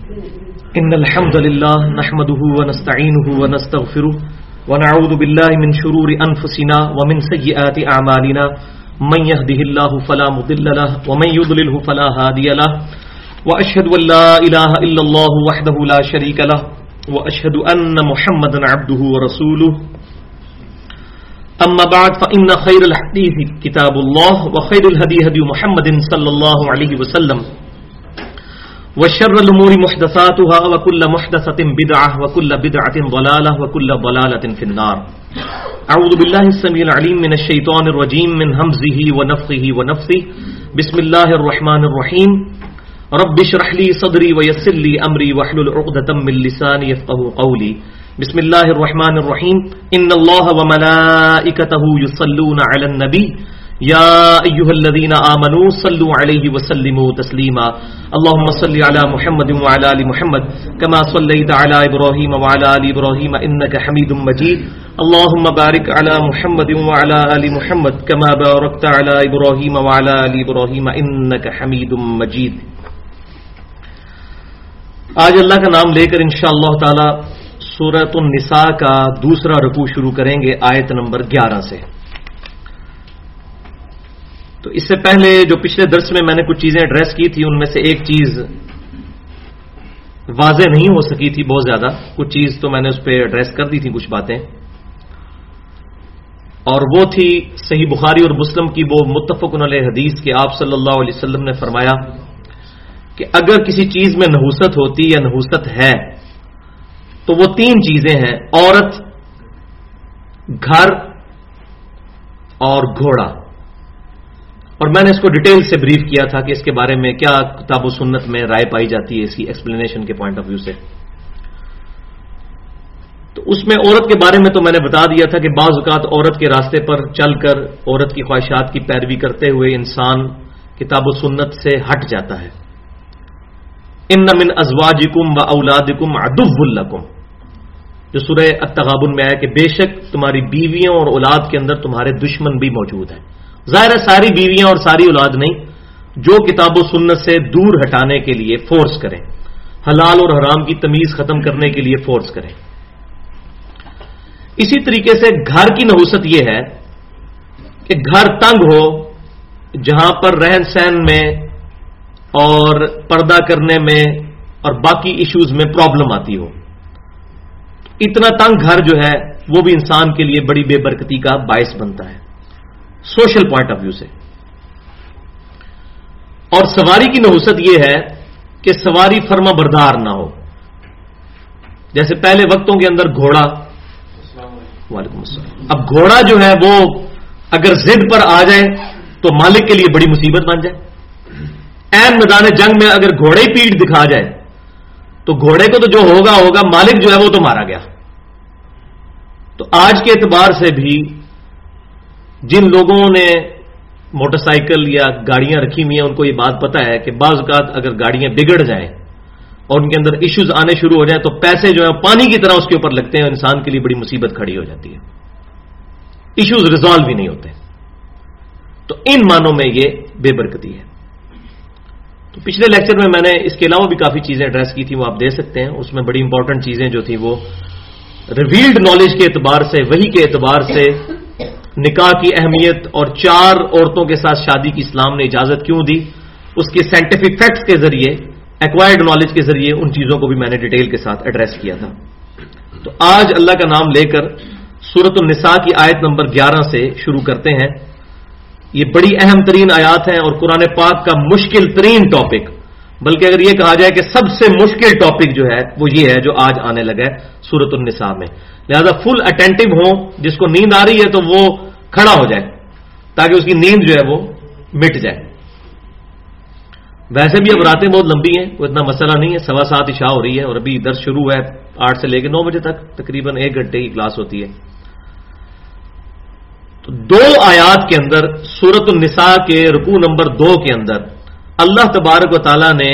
إن الحمد لله نحمده ونستعينه ونستغفره ونعوذ بالله من شرور أنفسنا ومن سيئات أعمالنا من يهده الله فلا مضل له ومن يضلله فلا هادي له وأشهد أن لا إله إلا الله وحده لا شريك له وأشهد أن محمدا عبده ورسوله أما بعد فإن خير الحديث كتاب الله وخير الهدي هدي محمد صلى الله عليه وسلم وشر الأمور محدثاتها وكل محدثة بدعة وكل بدعة ضلالة وكل ضلالة في النار. أعوذ بالله السميع العليم من الشيطان الرجيم من همزه ونفخه ونفثه. بسم الله الرحمن الرحيم. رب اشرح لي صدري ويسر لي أمري واحلل عقدة من لساني يفقهوا قولي. بسم الله الرحمن الرحيم. إن الله وملائكته يصلون على النبي يا أيها الذين آمنوا صلوا عليه وسلموا تسليما. اللهم صل على محمد وعلى آل محمد كما صليت على إبراهيم وعلى آل إبراهيم إنك حميد مجيد. اللهم بارك على محمد وعلى آل محمد كما باركت على إبراهيم وعلى آل إبراهيم إنك حميد مجيد. آج اللہ کا نام لے کر انشاءاللہ تعالی سورۃ النساء کا دوسرا رکوع شروع کریں گے آیت نمبر 11 سے. تو اس سے پہلے جو پچھلے درس میں نے کچھ چیزیں ایڈریس کی تھی ان میں سے ایک چیز واضح نہیں ہو سکی تھی بہت زیادہ، کچھ چیز تو میں نے اس پہ ایڈریس کر دی تھی کچھ باتیں، اور وہ تھی صحیح بخاری اور مسلم کی وہ متفق علیہ حدیث کہ آپ صلی اللہ علیہ وسلم نے فرمایا کہ اگر کسی چیز میں نحوست ہوتی یا نحوست ہے تو وہ تین چیزیں ہیں: عورت، گھر اور گھوڑا. اور میں نے اس کو ڈیٹیل سے بریف کیا تھا کہ اس کے بارے میں کیا کتاب و سنت میں رائے پائی جاتی ہے اس کی ایکسپلینیشن کے پوائنٹ آف ویو سے. تو اس میں عورت کے بارے میں تو میں نے بتا دیا تھا کہ بعض اوقات عورت کے راستے پر چل کر عورت کی خواہشات کی پیروی کرتے ہوئے انسان کتاب و سنت سے ہٹ جاتا ہے. ان من ازواجکم و اولادکم عدو لکم، جو سورہ التغابن میں آیا کہ بے شک تمہاری بیویوں اور اولاد کے اندر تمہارے دشمن بھی موجود ہیں. ظاہر ہے ساری بیویاں اور ساری اولاد نہیں، جو کتاب و سنت سے دور ہٹانے کے لیے فورس کریں، حلال اور حرام کی تمیز ختم کرنے کے لیے فورس کریں. اسی طریقے سے گھر کی نحوست یہ ہے کہ گھر تنگ ہو جہاں پر رہن سہن میں اور پردہ کرنے میں اور باقی ایشوز میں پرابلم آتی ہو. اتنا تنگ گھر جو ہے وہ بھی انسان کے لیے بڑی بے برکتی کا باعث بنتا ہے سوشل پوائنٹ آف ویو سے. اور سواری کی نحوست یہ ہے کہ سواری فرما بردار نہ ہو. جیسے پہلے وقتوں کے اندر گھوڑا، وعلیکم السلام، اب گھوڑا جو ہے وہ اگر ضد پر آ جائے تو مالک کے لیے بڑی مصیبت بن جائے. عین میدان جنگ میں اگر گھوڑے ہی پیٹھ دکھا جائے تو گھوڑے کو تو جو ہوگا مالک جو ہے وہ تو مارا گیا. تو آج کے اعتبار سے بھی جن لوگوں نے موٹر سائیکل یا گاڑیاں رکھی ہوئی ہیں ان کو یہ بات پتہ ہے کہ بعض اوقات اگر گاڑیاں بگڑ جائیں اور ان کے اندر ایشوز آنے شروع ہو جائیں تو پیسے جو ہیں پانی کی طرح اس کے اوپر لگتے ہیں اور انسان کے لیے بڑی مصیبت کھڑی ہو جاتی ہے. ایشوز ریزالو ہی نہیں ہوتے. تو ان معنوں میں یہ بے برکتی ہے. تو پچھلے لیکچر میں نے اس کے علاوہ بھی کافی چیزیں ایڈریس کی تھیں، وہ آپ دے سکتے ہیں. اس میں بڑی امپورٹنٹ چیزیں جو تھیں وہ ریویلڈ نالج کے اعتبار سے، وحی کے اعتبار سے، نکاح کی اہمیت اور 4 عورتوں کے ساتھ شادی کی اسلام نے اجازت کیوں دی، اس کے سائنٹیفک فیکٹس کے ذریعے، ایکوائرڈ نالج کے ذریعے ان چیزوں کو بھی میں نے ڈیٹیل کے ساتھ ایڈریس کیا تھا. تو آج اللہ کا نام لے کر سورۃ النساء کی آیت نمبر 11 سے شروع کرتے ہیں. یہ بڑی اہم ترین آیات ہیں اور قرآن پاک کا مشکل ترین ٹاپک، بلکہ اگر یہ کہا جائے کہ سب سے مشکل ٹاپک جو ہے وہ یہ ہے جو آج آنے لگا ہے سورۃ النساء میں. لہذا فل اٹینٹو ہوں، جس کو نیند آ رہی ہے تو وہ کھڑا ہو جائے تاکہ اس کی نیند جو ہے وہ مٹ جائے. ویسے بھی اب راتیں بہت لمبی ہیں، وہ اتنا مسئلہ نہیں ہے. 7:15 عشاء ہو رہی ہے اور ابھی درس شروع ہے 8 سے لے کے 9 بجے تک، تقریباً 1 گھنٹے کی کلاس ہوتی ہے. تو 2 آیات کے اندر سورۃ النساء کے رکوع نمبر 2 کے اندر اللہ تبارک و تعالی نے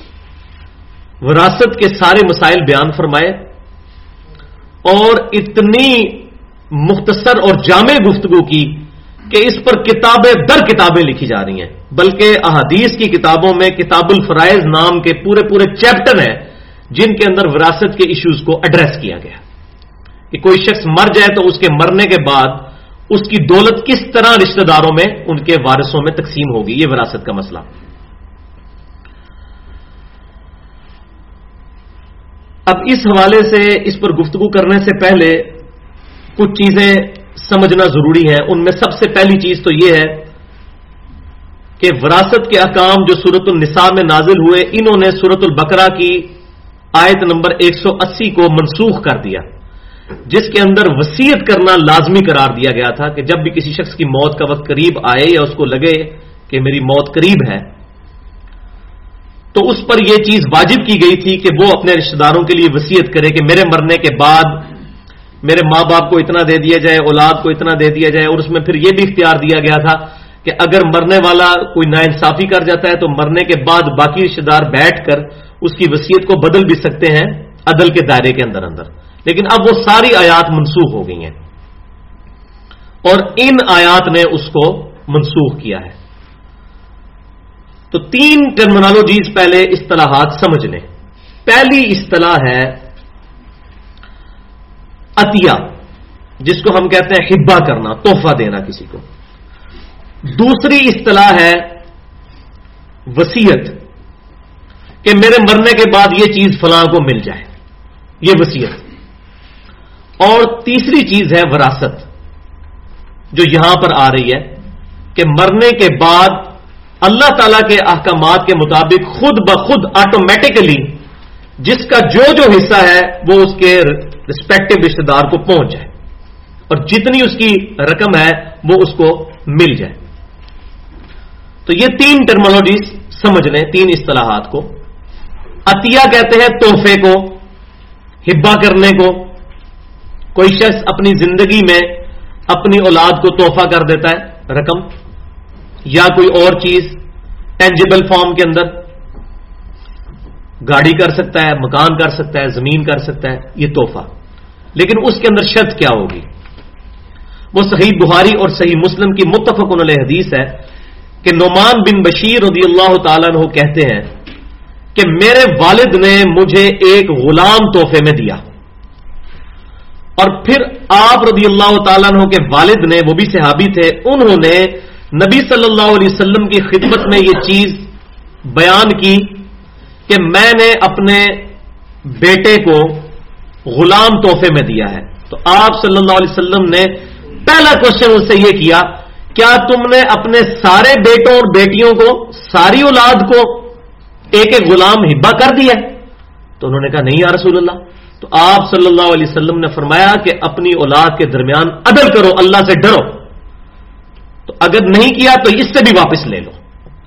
وراثت کے سارے مسائل بیان فرمائے اور اتنی مختصر اور جامع گفتگو کی کہ اس پر کتابیں در کتابیں لکھی جا رہی ہیں. بلکہ احادیث کی کتابوں میں کتاب الفرائض نام کے پورے چیپٹر ہیں جن کے اندر وراثت کے ایشوز کو ایڈریس کیا گیا کہ کوئی شخص مر جائے تو اس کے مرنے کے بعد اس کی دولت کس طرح رشتہ داروں میں ان کے وارثوں میں تقسیم ہوگی، یہ وراثت کا مسئلہ۔ اب اس حوالے سے اس پر گفتگو کرنے سے پہلے کچھ چیزیں سمجھنا ضروری ہے۔ ان میں سب سے پہلی چیز تو یہ ہے کہ وراثت کے احکام جو سورۃ النساء میں نازل ہوئے، انہوں نے سورۃ البقرہ کی آیت نمبر 180 کو منسوخ کر دیا، جس کے اندر وصیت کرنا لازمی قرار دیا گیا تھا کہ جب بھی کسی شخص کی موت کا وقت قریب آئے یا اس کو لگے کہ میری موت قریب ہے تو اس پر یہ چیز واجب کی گئی تھی کہ وہ اپنے رشتہ داروں کے لیے وصیت کرے کہ میرے مرنے کے بعد میرے ماں باپ کو اتنا دے دیا جائے، اولاد کو اتنا دے دیا جائے، اور اس میں پھر یہ بھی اختیار دیا گیا تھا کہ اگر مرنے والا کوئی ناانصافی کر جاتا ہے تو مرنے کے بعد باقی رشتہ دار بیٹھ کر اس کی وصیت کو بدل بھی سکتے ہیں عدل کے دائرے کے اندر اندر۔ لیکن اب وہ ساری آیات منسوخ ہو گئی ہیں اور ان آیات نے اس کو منسوخ کیا ہے۔ تو 3 ٹرمینالوجیز پہلے اصطلاحات سمجھ لیں۔ پہلی اصطلاح ہے عطیہ، جس کو ہم کہتے ہیں ہبہ کرنا، تحفہ دینا کسی کو۔ دوسری اصطلاح ہے وصیت، کہ میرے مرنے کے بعد یہ چیز فلاں کو مل جائے، یہ وصیت۔ اور تیسری چیز ہے وراثت، جو یہاں پر آ رہی ہے کہ مرنے کے بعد اللہ تعالی کے احکامات کے مطابق خود بخود آٹومیٹکلی جس کا جو حصہ ہے وہ اس کے رسپیکٹو رشتہ دار کو پہنچ جائے اور جتنی اس کی رقم ہے وہ اس کو مل جائے۔ تو یہ 3 ٹرمینالوجیز سمجھ لیں، 3 اصطلاحات کو۔ عطیہ کہتے ہیں تحفے کو، ہبہ کرنے کو۔ کوئی شخص اپنی زندگی میں اپنی اولاد کو تحفہ کر دیتا ہے، رقم یا کوئی اور چیز ٹینجیبل فارم کے اندر، گاڑی کر سکتا ہے، مکان کر سکتا ہے، زمین کر سکتا ہے، یہ تحفہ۔ لیکن اس کے اندر شرط کیا ہوگی؟ وہ صحیح بخاری اور صحیح مسلم کی متفق علیہ حدیث ہے کہ نعمان بن بشیر رضی اللہ تعالیٰ عنہ کہتے ہیں کہ میرے والد نے مجھے ایک غلام تحفے میں دیا، اور پھر آپ رضی اللہ تعالیٰ عنہ کے والد نے، وہ بھی صحابی تھے، انہوں نے نبی صلی اللہ علیہ وسلم کی خدمت میں یہ چیز بیان کی کہ میں نے اپنے بیٹے کو غلام تحفے میں دیا ہے۔ تو آپ صلی اللہ علیہ وسلم نے پہلا کوشچن اس سے یہ کیا، کیا تم نے اپنے سارے بیٹوں اور بیٹیوں کو، ساری اولاد کو ایک ایک غلام ہبہ کر دیا؟ تو انہوں نے کہا نہیں یا رسول اللہ۔ تو آپ صلی اللہ علیہ وسلم نے فرمایا کہ اپنی اولاد کے درمیان عدل کرو، اللہ سے ڈرو۔ تو اگر نہیں کیا تو اس سے بھی واپس لے لو۔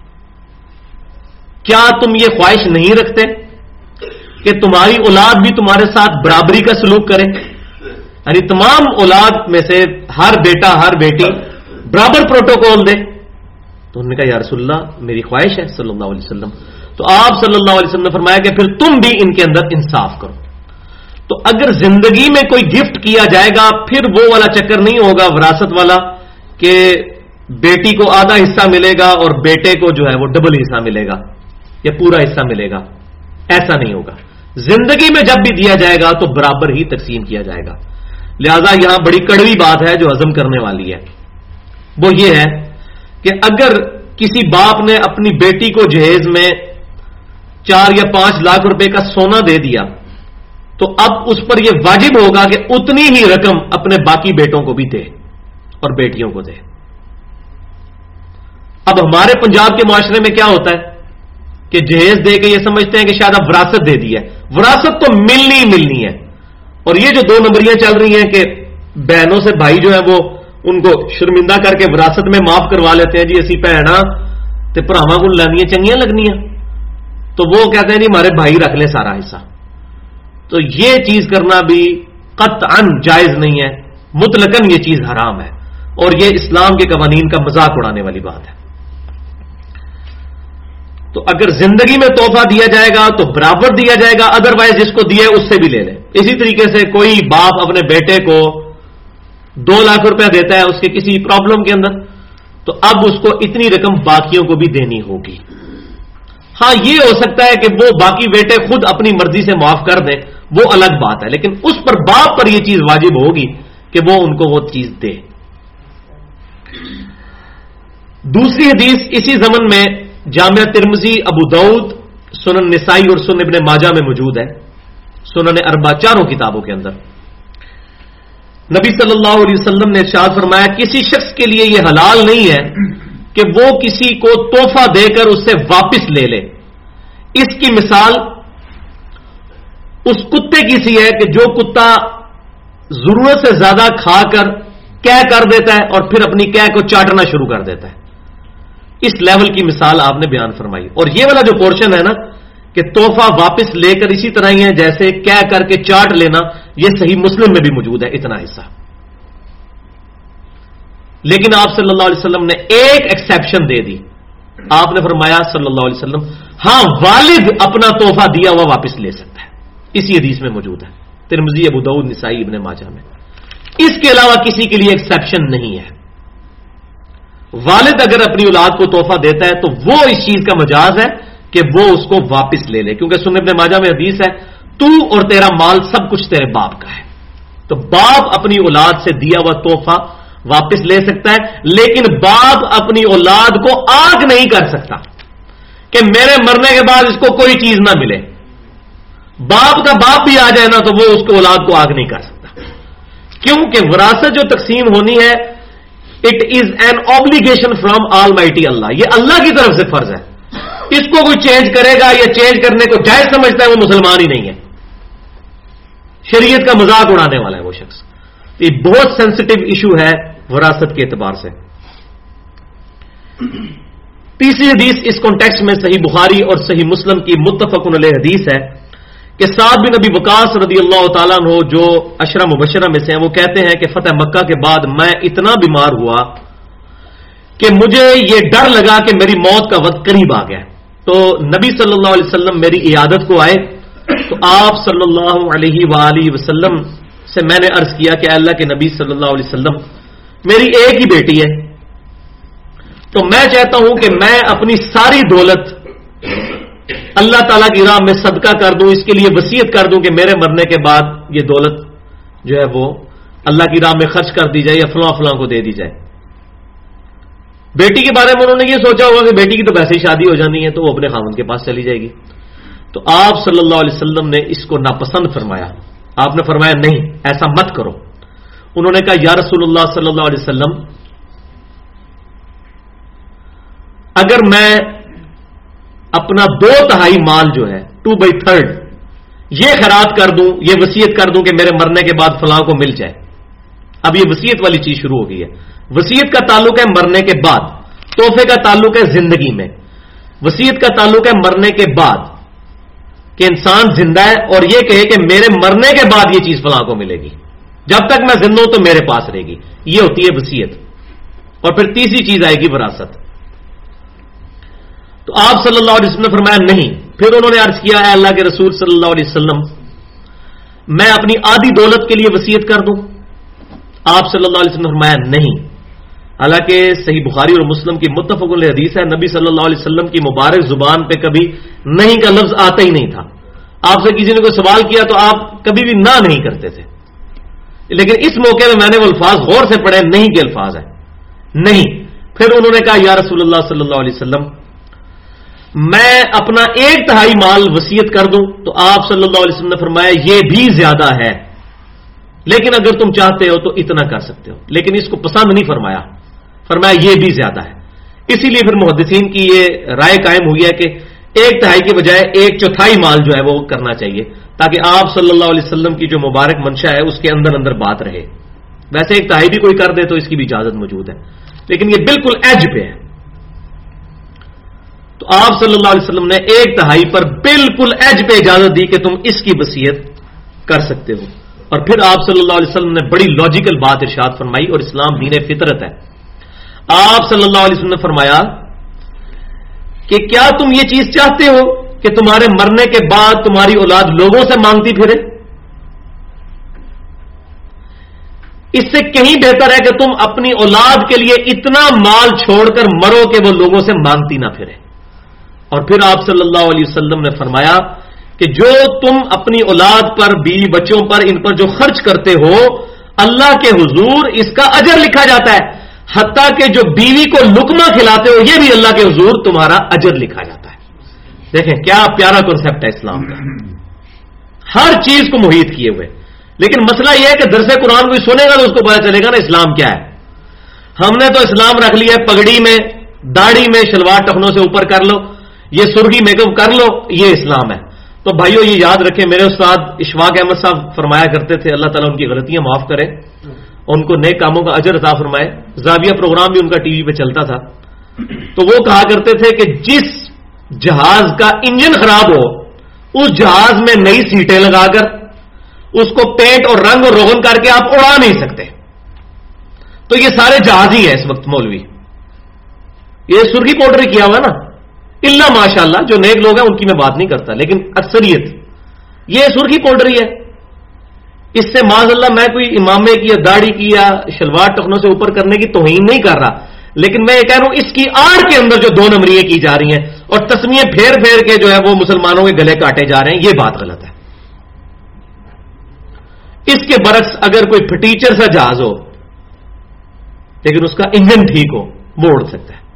کیا تم یہ خواہش نہیں رکھتے کہ تمہاری اولاد بھی تمہارے ساتھ برابری کا سلوک کرے؟ یعنی تمام اولاد میں سے ہر بیٹا ہر بیٹی برابر پروٹوکول دے؟ تو انہوں نے کہا یا رسول اللہ میری خواہش ہے صلی اللہ علیہ وسلم۔ تو آپ صلی اللہ علیہ وسلم نے فرمایا کہ پھر تم بھی ان کے اندر انصاف کرو۔ تو اگر زندگی میں کوئی گفٹ کیا جائے گا پھر وہ والا چکر نہیں ہوگا وراثت والا کہ بیٹی کو آدھا حصہ ملے گا اور بیٹے کو جو ہے وہ ڈبل حصہ ملے گا یا پورا حصہ ملے گا، ایسا نہیں ہوگا۔ زندگی میں جب بھی دیا جائے گا تو برابر ہی تقسیم کیا جائے گا۔ لہذا یہاں بڑی کڑوی بات ہے جو ہضم کرنے والی ہے، وہ یہ ہے کہ اگر کسی باپ نے اپنی بیٹی کو جہیز میں 4 یا 5 لاکھ روپے کا سونا دے دیا تو اب اس پر یہ واجب ہوگا کہ اتنی ہی رقم اپنے باقی بیٹوں کو بھی دے اور بیٹیوں کو دے۔ اب ہمارے پنجاب کے معاشرے میں کیا ہوتا ہے کہ جہیز دے کے یہ سمجھتے ہیں کہ شاید اب وراثت دے دی ہے۔ وراثت تو ملنی ہی ملنی ہے، اور یہ جو 2 نمبریاں چل رہی ہیں کہ بہنوں سے بھائی جو ہے وہ ان کو شرمندہ کر کے وراثت میں معاف کروا لیتے ہیں، جی اسی بھنا تے بھراواں کو لینیاں چنگیاں لگنیاں، تو وہ کہتے ہیں جی ہمارے بھائی رکھ لیں سارا حصہ۔ تو یہ چیز کرنا بھی قطعاً جائز نہیں ہے، مطلقاً یہ چیز حرام ہے، اور یہ اسلام کے قوانین کا مذاق اڑانے والی بات ہے۔ تو اگر زندگی میں تحفہ دیا جائے گا تو برابر دیا جائے گا، ادروائز جس کو دیا اس سے بھی لے لیں۔ اسی طریقے سے کوئی باپ اپنے بیٹے کو 2 لاکھ روپیہ دیتا ہے اس کے کسی پرابلم کے اندر، تو اب اس کو اتنی رقم باقیوں کو بھی دینی ہوگی۔ ہاں یہ ہو سکتا ہے کہ وہ باقی بیٹے خود اپنی مرضی سے معاف کر دیں، وہ الگ بات ہے، لیکن اس پر باپ پر یہ چیز واجب ہوگی کہ وہ ان کو وہ چیز دے۔ دوسری حدیث اسی ضمن میں جامعہ ترمذی، ابو داؤد، سنن نسائی اور سنن ابن ماجہ میں موجود ہے، سنن اربعہ چاروں کتابوں کے اندر۔ نبی صلی اللہ علیہ وسلم نے ارشاد فرمایا کسی شخص کے لیے یہ حلال نہیں ہے کہ وہ کسی کو تحفہ دے کر اس سے واپس لے لے۔ اس کی مثال اس کتے کی سی ہے کہ جو کتا ضرورت سے زیادہ کھا کر کہہ کر دیتا ہے اور پھر اپنی کہہ کو چاٹنا شروع کر دیتا ہے، اس لیول کی مثال آپ نے بیان فرمائی۔ اور یہ والا جو پورشن ہے نا کہ تحفہ واپس لے کر اسی طرح ہی ہے جیسے کہہ کر کے چاٹ لینا، یہ صحیح مسلم میں بھی موجود ہے اتنا حصہ۔ لیکن آپ صلی اللہ علیہ وسلم نے ایک ایکسیپشن دے دی، آپ نے فرمایا صلی اللہ علیہ وسلم ہاں والد اپنا تحفہ دیا ہوا واپس لے سکتا ہے، اسی حدیث میں موجود ہے، ترمذی، ابو داؤد، نسائی، ابن ماجہ میں۔ اس کے علاوہ کسی کے لیے ایکسیپشن نہیں ہے۔ والد اگر اپنی اولاد کو تحفہ دیتا ہے تو وہ اس چیز کا مجاز ہے کہ وہ اس کو واپس لے لے، کیونکہ سنن ابن ماجہ میں حدیث ہے تو اور تیرا مال سب کچھ تیرے باپ کا ہے۔ تو باپ اپنی اولاد سے دیا ہوا تحفہ واپس لے سکتا ہے، لیکن باپ اپنی اولاد کو آگ نہیں کر سکتا کہ میرے مرنے کے بعد اس کو کوئی چیز نہ ملے۔ باپ کا باپ بھی آ جائے نا تو وہ اس کو اولاد کو آگ نہیں کر سکتا، کیونکہ وراثت جو تقسیم ہونی ہے it is an obligation from almighty Allah, یہ اللہ کی طرف سے فرض ہے۔ اس کو کوئی چینج کرے گا یا چینج کرنے کو جائز سمجھتا ہے وہ مسلمان ہی نہیں ہے، شریعت کا مذاق اڑانے والا ہے وہ شخص۔ یہ بہت سینسٹیو ایشو ہے وراثت کے اعتبار سے۔ تیسری حدیث اس کانٹیکسٹ میں صحیح بخاری اور صحیح مسلم کی متفق علیہ حدیث ہے کہ سعد بن ابی وقاص رضی اللہ تعالیٰ عنہ جو عشرہ مبشرہ میں سے ہیں، وہ کہتے ہیں کہ فتح مکہ کے بعد میں اتنا بیمار ہوا کہ مجھے یہ ڈر لگا کہ میری موت کا وقت قریب آ گیا، تو نبی صلی اللہ علیہ وسلم میری عیادت کو آئے، تو آپ صلی اللہ علیہ وآلہ وسلم سے میں نے عرض کیا کہ اللہ کے نبی صلی اللہ علیہ وسلم میری ایک ہی بیٹی ہے، تو میں چاہتا ہوں کہ میں اپنی ساری دولت اللہ تعالیٰ کی راہ میں صدقہ کر دوں، اس کے لیے وصیت کر دوں کہ میرے مرنے کے بعد یہ دولت جو ہے وہ اللہ کی راہ میں خرچ کر دی جائے یا فلاں فلاں کو دے دی جائے۔ بیٹی کے بارے میں انہوں نے یہ سوچا ہوگا کہ بیٹی کی تو ویسے ہی شادی ہو جانی ہے تو وہ اپنے خاوند کے پاس چلی جائے گی، تو آپ صلی اللہ علیہ وسلم نے اس کو ناپسند فرمایا۔ آپ نے فرمایا نہیں ایسا مت کرو۔ انہوں نے کہا یا رسول اللہ صلی اللہ علیہ وسلم اگر میں اپنا 2/3 مال جو ہے 2/3 یہ خیرات کر دوں، یہ وصیت کر دوں کہ میرے مرنے کے بعد فلاں کو مل جائے۔ اب یہ وصیت والی چیز شروع ہو گئی ہے۔ وصیت کا تعلق ہے مرنے کے بعد، تحفے کا تعلق ہے زندگی میں، وصیت کا تعلق ہے مرنے کے بعد کہ انسان زندہ ہے اور یہ کہے کہ میرے مرنے کے بعد یہ چیز فلاں کو ملے گی، جب تک میں زندہ ہوں تو میرے پاس رہے گی، یہ ہوتی ہے وصیت۔ اور پھر تیسری چیز آئے گی وراثت۔ تو آپ صلی اللہ علیہ وسلم نے فرمایا نہیں۔ پھر انہوں نے عرض کیا اے اللہ کے رسول صلی اللہ علیہ وسلم میں اپنی آدھی دولت کے لیے وصیت کر دوں؟ آپ صلی اللہ علیہ وسلم نے فرمایا نہیں، حالانکہ صحیح بخاری اور مسلم کی متفق علیہ حدیث ہے نبی صلی اللہ علیہ وسلم کی مبارک زبان پہ کبھی نہیں کا لفظ آتا ہی نہیں تھا۔ آپ سے کسی نے کوئی سوال کیا تو آپ کبھی بھی نہ نہیں کرتے تھے، لیکن اس موقع میں میں نے وہ الفاظ غور سے پڑھے، نہیں کے الفاظ ہیں، نہیں۔ پھر انہوں نے کہا یا رسول اللہ صلی اللہ علیہ وسلم میں اپنا 1/3 مال وصیت کر دوں؟ تو آپ صلی اللہ علیہ وسلم نے فرمایا یہ بھی زیادہ ہے، لیکن اگر تم چاہتے ہو تو اتنا کر سکتے ہو، لیکن اس کو پسند نہیں فرمایا، فرمایا یہ بھی زیادہ ہے۔ اسی لیے پھر محدثین کی یہ رائے قائم ہوئی ہے کہ 1/3 کے بجائے 1/4 مال جو ہے وہ کرنا چاہیے، تاکہ آپ صلی اللہ علیہ وسلم کی جو مبارک منشا ہے اس کے اندر اندر بات رہے۔ ویسے 1/3 بھی کوئی کر دے تو اس کی بھی اجازت موجود ہے، لیکن یہ بالکل ایج پہ ہے۔ تو آپ صلی اللہ علیہ وسلم نے 1/3 پر بالکل ایج پہ اجازت دی کہ تم اس کی وصیت کر سکتے ہو۔ اور پھر آپ صلی اللہ علیہ وسلم نے بڑی لاجیکل بات ارشاد فرمائی، اور اسلام دین فطرت ہے۔ آپ صلی اللہ علیہ وسلم نے فرمایا کہ کیا تم یہ چیز چاہتے ہو کہ تمہارے مرنے کے بعد تمہاری اولاد لوگوں سے مانگتی پھرے؟ اس سے کہیں بہتر ہے کہ تم اپنی اولاد کے لیے اتنا مال چھوڑ کر مرو کہ وہ لوگوں سے مانگتی نہ پھرے۔ اور پھر آپ صلی اللہ علیہ وسلم نے فرمایا کہ جو تم اپنی اولاد پر، بیوی بچوں پر، ان پر جو خرچ کرتے ہو، اللہ کے حضور اس کا اجر لکھا جاتا ہے، حتیٰ کہ جو بیوی کو لقمہ کھلاتے ہو یہ بھی اللہ کے حضور تمہارا اجر لکھا جاتا ہے۔ دیکھیں کیا پیارا کنسپٹ ہے اسلام کا، ہر چیز کو محیط کیے ہوئے۔ لیکن مسئلہ یہ ہے کہ درس قرآن کوئی سنے گا تو اس کو پتا چلے گا نا اسلام کیا ہے۔ ہم نے تو اسلام رکھ لیا ہے پگڑی میں، داڑھی میں، شلوار ٹخنوں سے اوپر کر لو، یہ سرخی میک اپ کر لو، یہ اسلام ہے۔ تو بھائیو یہ یاد رکھیں، میرے استاد اشفاق احمد صاحب فرمایا کرتے تھے، اللہ تعالیٰ ان کی غلطیاں معاف کرے، ان کو نیک کاموں کا اجر عطا فرمائے۔ زاویہ پروگرام بھی ان کا ٹی وی پہ چلتا تھا، تو وہ کہا کرتے تھے کہ جس جہاز کا انجن خراب ہو اس جہاز میں نئی سیٹیں لگا کر اس کو پینٹ اور رنگ اور روغن کر کے آپ اڑا نہیں سکتے۔ تو یہ سارے جہاز ہی ہے اس وقت مولوی، یہ سرخی پاؤڈر کیا ہوا نا، اللہ ماشاء اللہ جو نیک لوگ ہیں ان کی میں بات نہیں کرتا، لیکن اکثریت یہ سرخی پاؤڈر ہی ہے۔ اس سے معاذ اللہ میں کوئی امامے کی یا داڑھی کی یا شلوار ٹخنوں سے اوپر کرنے کی توہین نہیں کر رہا، لیکن میں یہ کہہ رہا ہوں اس کی آڑ کے اندر جو 2 نمبریاں کی جا رہی ہیں اور تسمیے پھیر پھیر کے جو ہے وہ مسلمانوں کے گلے کاٹے جا رہے ہیں، یہ بات غلط ہے۔ اس کے برعکس اگر کوئی پھٹیچر سا جہاز ہو لیکن اس کا انجن ٹھیک ہو وہ اڑ سکتا ہے،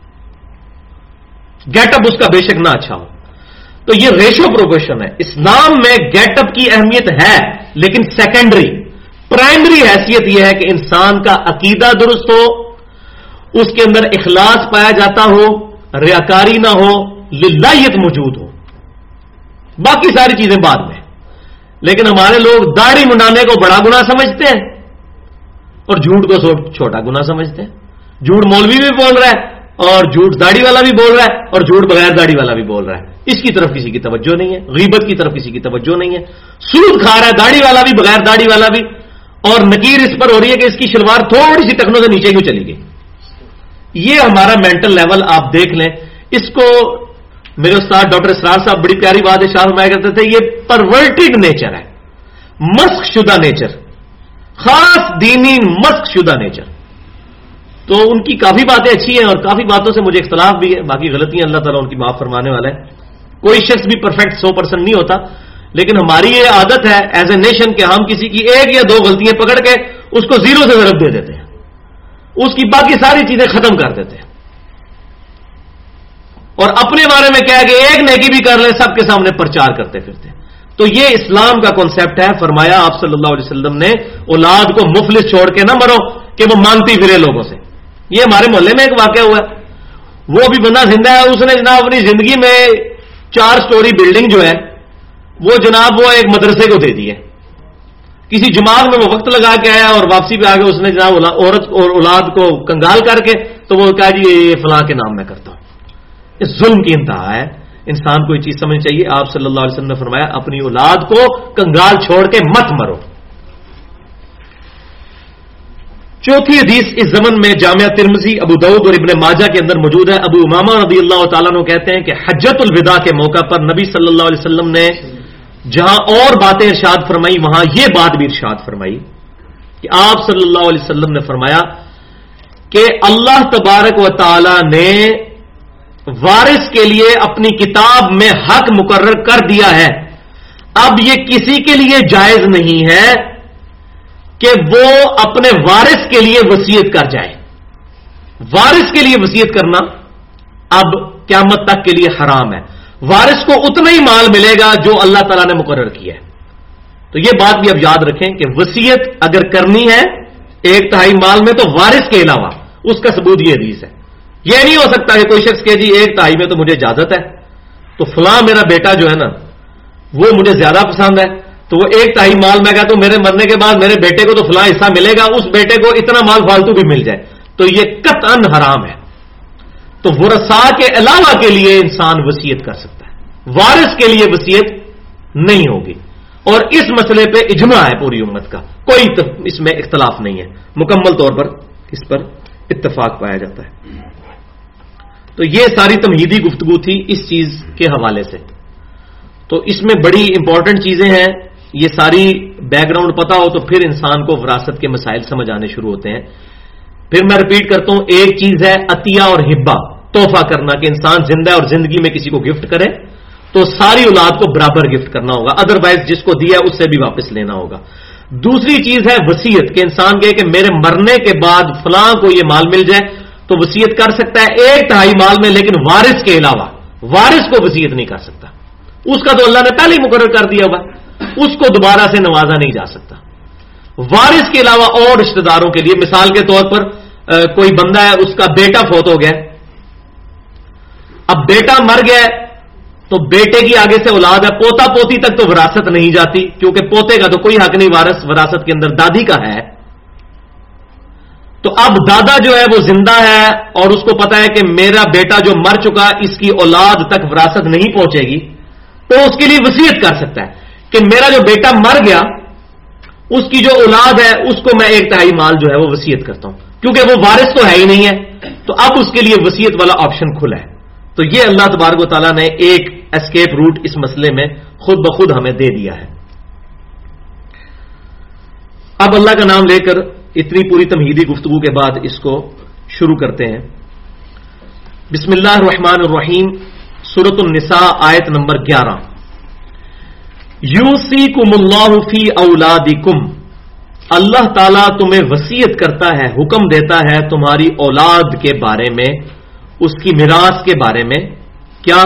گیٹ اپ اس کا بے شک نہ اچھا ہو۔ تو یہ ریشو پروپورشن ہے۔ اسلام میں گیٹ اپ کی اہمیت ہے لیکن سیکنڈری، پرائمری حیثیت یہ ہے کہ انسان کا عقیدہ درست ہو، اس کے اندر اخلاص پایا جاتا ہو، ریاکاری نہ ہو، للہیت موجود ہو، باقی ساری چیزیں بعد میں۔ لیکن ہمارے لوگ داڑھی منڈانے کو بڑا گناہ سمجھتے ہیں اور جھوٹ کو چھوٹا گناہ سمجھتے ہیں۔ جھوٹ مولوی بھی بول رہا ہے اور جھوٹ داڑھی والا بھی بول رہا ہے اور جھوٹ بغیر داڑھی والا بھی بول رہا ہے، اس کی طرف کسی کی توجہ نہیں ہے، غیبت کی طرف کسی کی توجہ نہیں ہے، سود کھا رہا ہے داڑھی والا بھی بغیر داڑھی والا بھی، اور نکیر اس پر ہو رہی ہے کہ اس کی شلوار تھوڑی سی ٹخنوں سے نیچے کیوں چلی گئی۔ یہ ہمارا مینٹل لیول آپ دیکھ لیں، اس کو میرے استاد ڈاکٹر اسرار صاحب بڑی پیاری بات ارشاد فرمایا کرتے تھے، یہ پرورٹڈ نیچر ہے، مسخ شدہ نیچر، خاص دینی مسخ شدہ نیچر۔ تو ان کی کافی باتیں اچھی ہیں اور کافی باتوں سے مجھے اختلاف بھی ہے، باقی غلطیاں اللہ تعالیٰ ان کی معاف فرمانے والا ہے۔ کوئی شخص بھی پرفیکٹ 100% نہیں ہوتا، لیکن ہماری یہ عادت ہے ایز اے نیشن کہ ہم کسی کی 1 یا 2 غلطیاں پکڑ کے اس کو 0 سے ضرب دے دیتے ہیں، اس کی باقی ساری چیزیں ختم کر دیتے ہیں، اور اپنے بارے میں کہہ کہ ایک نیکی بھی کر لیں سب کے سامنے پرچار کرتے پھرتے ہیں۔ تو یہ اسلام کا کانسیپٹ ہے۔ فرمایا آپ صلی اللہ علیہ وسلم نے اولاد کو مفلس چھوڑ کے نہ مرو کہ وہ مانگتی پھرے لوگوں سے۔ یہ ہمارے محلے میں ایک واقعہ ہوا ہے، وہ بھی بندہ زندہ ہے، اس نے جناب اپنی زندگی میں 4 سٹوری بلڈنگ جو ہے وہ جناب وہ ایک مدرسے کو دے دی ہے۔ کسی جماعت میں وہ وقت لگا کے آیا اور واپسی پہ آ کے اس نے جناب عورت اور اولاد کو کنگال کر کے تو وہ کہا جی یہ فلاں کے نام میں کرتا ہوں۔ اس ظلم کی انتہا ہے، انسان کو یہ چیز سمجھ چاہیے۔ آپ صلی اللہ علیہ وسلم نے فرمایا اپنی اولاد کو کنگال چھوڑ کے مت مرو۔ چوتھی حدیث اس زمن میں جامعہ ترمذی، ابو داؤد اور ابن ماجہ کے اندر موجود ہے۔ ابو امامہ رضی اللہ تعالیٰ عنہ کہتے ہیں کہ حجۃ الوداع کے موقع پر نبی صلی اللہ علیہ وسلم نے جہاں اور باتیں ارشاد فرمائی وہاں یہ بات بھی ارشاد فرمائی کہ آپ صلی اللہ علیہ وسلم نے فرمایا کہ اللہ تبارک و تعالی نے وارث کے لیے اپنی کتاب میں حق مقرر کر دیا ہے، اب یہ کسی کے لیے جائز نہیں ہے کہ وہ اپنے وارث کے لیے وصیت کر جائے۔ وارث کے لیے وصیت کرنا اب قیامت تک کے لیے حرام ہے۔ وارث کو اتنا ہی مال ملے گا جو اللہ تعالیٰ نے مقرر کیا ہے۔ تو یہ بات بھی اب یاد رکھیں کہ وصیت اگر کرنی ہے 1/3 مال میں تو وارث کے علاوہ، اس کا ثبوت یہ حدیث ہے۔ یہ نہیں ہو سکتا کہ کوئی شخص کہ جی 1/3 میں تو مجھے اجازت ہے، تو فلاں میرا بیٹا جو ہے نا وہ مجھے زیادہ پسند ہے، تو وہ 1/3 مال میں کہتا ہوں میرے مرنے کے بعد میرے بیٹے کو تو فلاں حصہ ملے گا، اس بیٹے کو اتنا مال فالتو بھی مل جائے، تو یہ قطعاً حرام ہے۔ تو ورثاء کے علاوہ کے لیے انسان وصیت کر سکتا ہے، وارث کے لیے وصیت نہیں ہوگی، اور اس مسئلے پہ اجماع ہے پوری امت کا، کوئی اس میں اختلاف نہیں ہے، مکمل طور پر اس پر اتفاق پایا جاتا ہے۔ تو یہ ساری تمہیدی گفتگو تھی اس چیز کے حوالے سے۔ تو اس میں بڑی امپورٹنٹ چیزیں ہیں، یہ ساری بیک گراؤنڈ پتا ہو تو پھر انسان کو وراثت کے مسائل سمجھ آنے شروع ہوتے ہیں۔ پھر میں ریپیٹ کرتا ہوں، ایک چیز ہے عطیہ اور ہبہ، तोहफा करना कि इंसान जिंदा है और जिंदगी में किसी को गिफ्ट करे तो सारी औलाद को बराबर गिफ्ट करना होगा, अदरवाइज जिसको दिया उससे भी वापस लेना होगा। दूसरी चीज है वसीयत कि इंसान कहे कि मेरे मरने के बाद फलां को ये माल मिल जाए, तो वसीयत कर सकता है 1/3 माल में, लेकिन वारिस के अलावा वारिस को वसीयत नहीं कर सकता। उसका तो अल्लाह ने पहले ही मुकर्रर कर दिया हुआ, उसको दोबारा से नवाजा नहीं जा सकता। वारिस के अलावा और रिश्तेदारों के लिए, मिसाल के तौर पर कोई बंदा है, उसका बेटा फौत हो गया, अब बेटा मर गया तो बेटे की आगे से औलाद है, पोता पोती तक तो विरासत नहीं जाती, क्योंकि पोते का तो कोई हक नहीं विरासत के अंदर, दादी का है। तो अब दादा जो है वो जिंदा है और उसको पता है कि मेरा बेटा जो मर चुका इसकी औलाद तक विरासत नहीं पहुंचेगी, तो उसके लिए वसीयत कर सकता है कि मेरा जो बेटा मर गया उसकी जो औलाद है उसको मैं 1/3 माल जो है वो वसीयत करता हूं, क्योंकि वो वारिस तो है ही नहीं है, तो अब उसके लिए वसीयत वाला ऑप्शन खुला है। तो ये अल्लाह तबारक व तआला ने एक एस्केप रूट इस मसले में खुद ब खुद हमें दे दिया है। अब अल्लाह का नाम लेकर इतनी पूरी तमहीदी गुफ्तगू के बाद इसको शुरू करते हैं। बिस्मिल्लाहिर रहमानिर रहीम, सूरतुन निसा आयत नंबर 11। यूसीकुमुल्लाहु फी औलादिकुम, अल्लाह ताला तुम्हें वसीयत करता है, हुक्म देता है तुम्हारी औलाद के बारे में, उसकी मिरास के बारे में। क्या?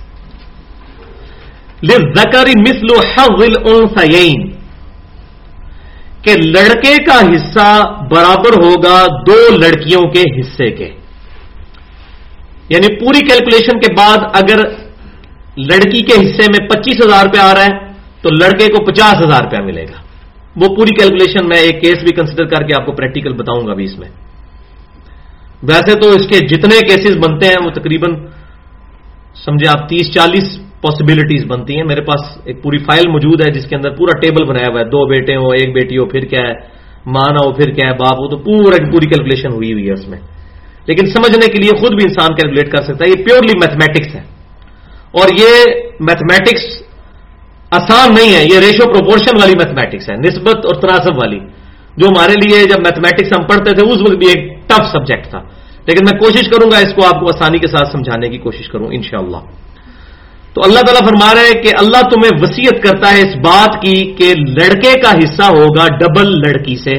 लिज़्ज़करी मिस्लु हज़्ज़िल उन्सयैन, कि लड़के का हिस्सा बराबर होगा 2 लड़कियों के हिस्से के। यानी पूरी कैलकुलेशन के बाद अगर लड़की के हिस्से में 25,000 रुपया आ रहा है तो लड़के को 50,000 रुपया मिलेगा। वो पूरी कैलकुलेशन मैं एक केस भी कंसिडर करके आपको प्रैक्टिकल बताऊंगा भी इसमें। वैसे तो इसके जितने केसेस बनते हैं वो तकरीबन समझे आप 30-40 पॉसिबिलिटीज बनती हैं। मेरे पास एक पूरी फाइल मौजूद है जिसके अंदर पूरा टेबल बनाया हुआ है, 2 बेटे हो, 1 बेटी हो, फिर क्या है मां ना हो, फिर क्या है बाप हो, तो पूरी कैलकुलेशन हुई है उसमें। लेकिन समझने के लिए खुद भी इंसान कैलकुलेट कर सकता है। ये प्योरली मैथमेटिक्स है और ये मैथमेटिक्स आसान नहीं है, ये रेशो प्रोपोर्शन वाली मैथमेटिक्स है, निस्बत और तनासब वाली, जो हमारे लिए जब मैथमेटिक्स हम पढ़ते थे उस वक्त भी एक टफ सब्जेक्ट था। लेकिन मैं कोशिश करूंगा इसको आपको आसानी के साथ समझाने की कोशिश करूं इंशाअल्लाह। तो अल्लाह ताला फरमा रहे हैं कि अल्लाह तुम्हें वसीयत करता है इस बात की कि लड़के का हिस्सा होगा डबल लड़की से।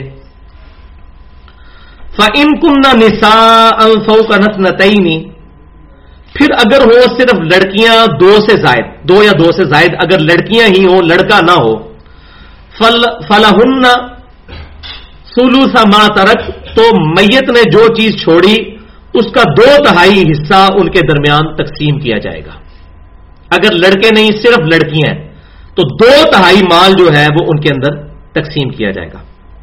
फ़इन कुन्ना निसाअन फ़ौक़ नस्नतैनी, फिर अगर हो सिर्फ लड़कियां 2 से जायद, 2 या 2 से जायद अगर लड़कियां ही हो, लड़का ना हो, फलहुन्ना सुलुसा मा तरक, तो मैयत ने जो चीज छोड़ी उसका 2/3 हिस्सा उनके दरमियान तकसीम किया जाएगा। अगर लड़के नहीं सिर्फ लड़कियां हैं तो 2/3 माल जो है वो उनके अंदर तकसीम किया जाएगा।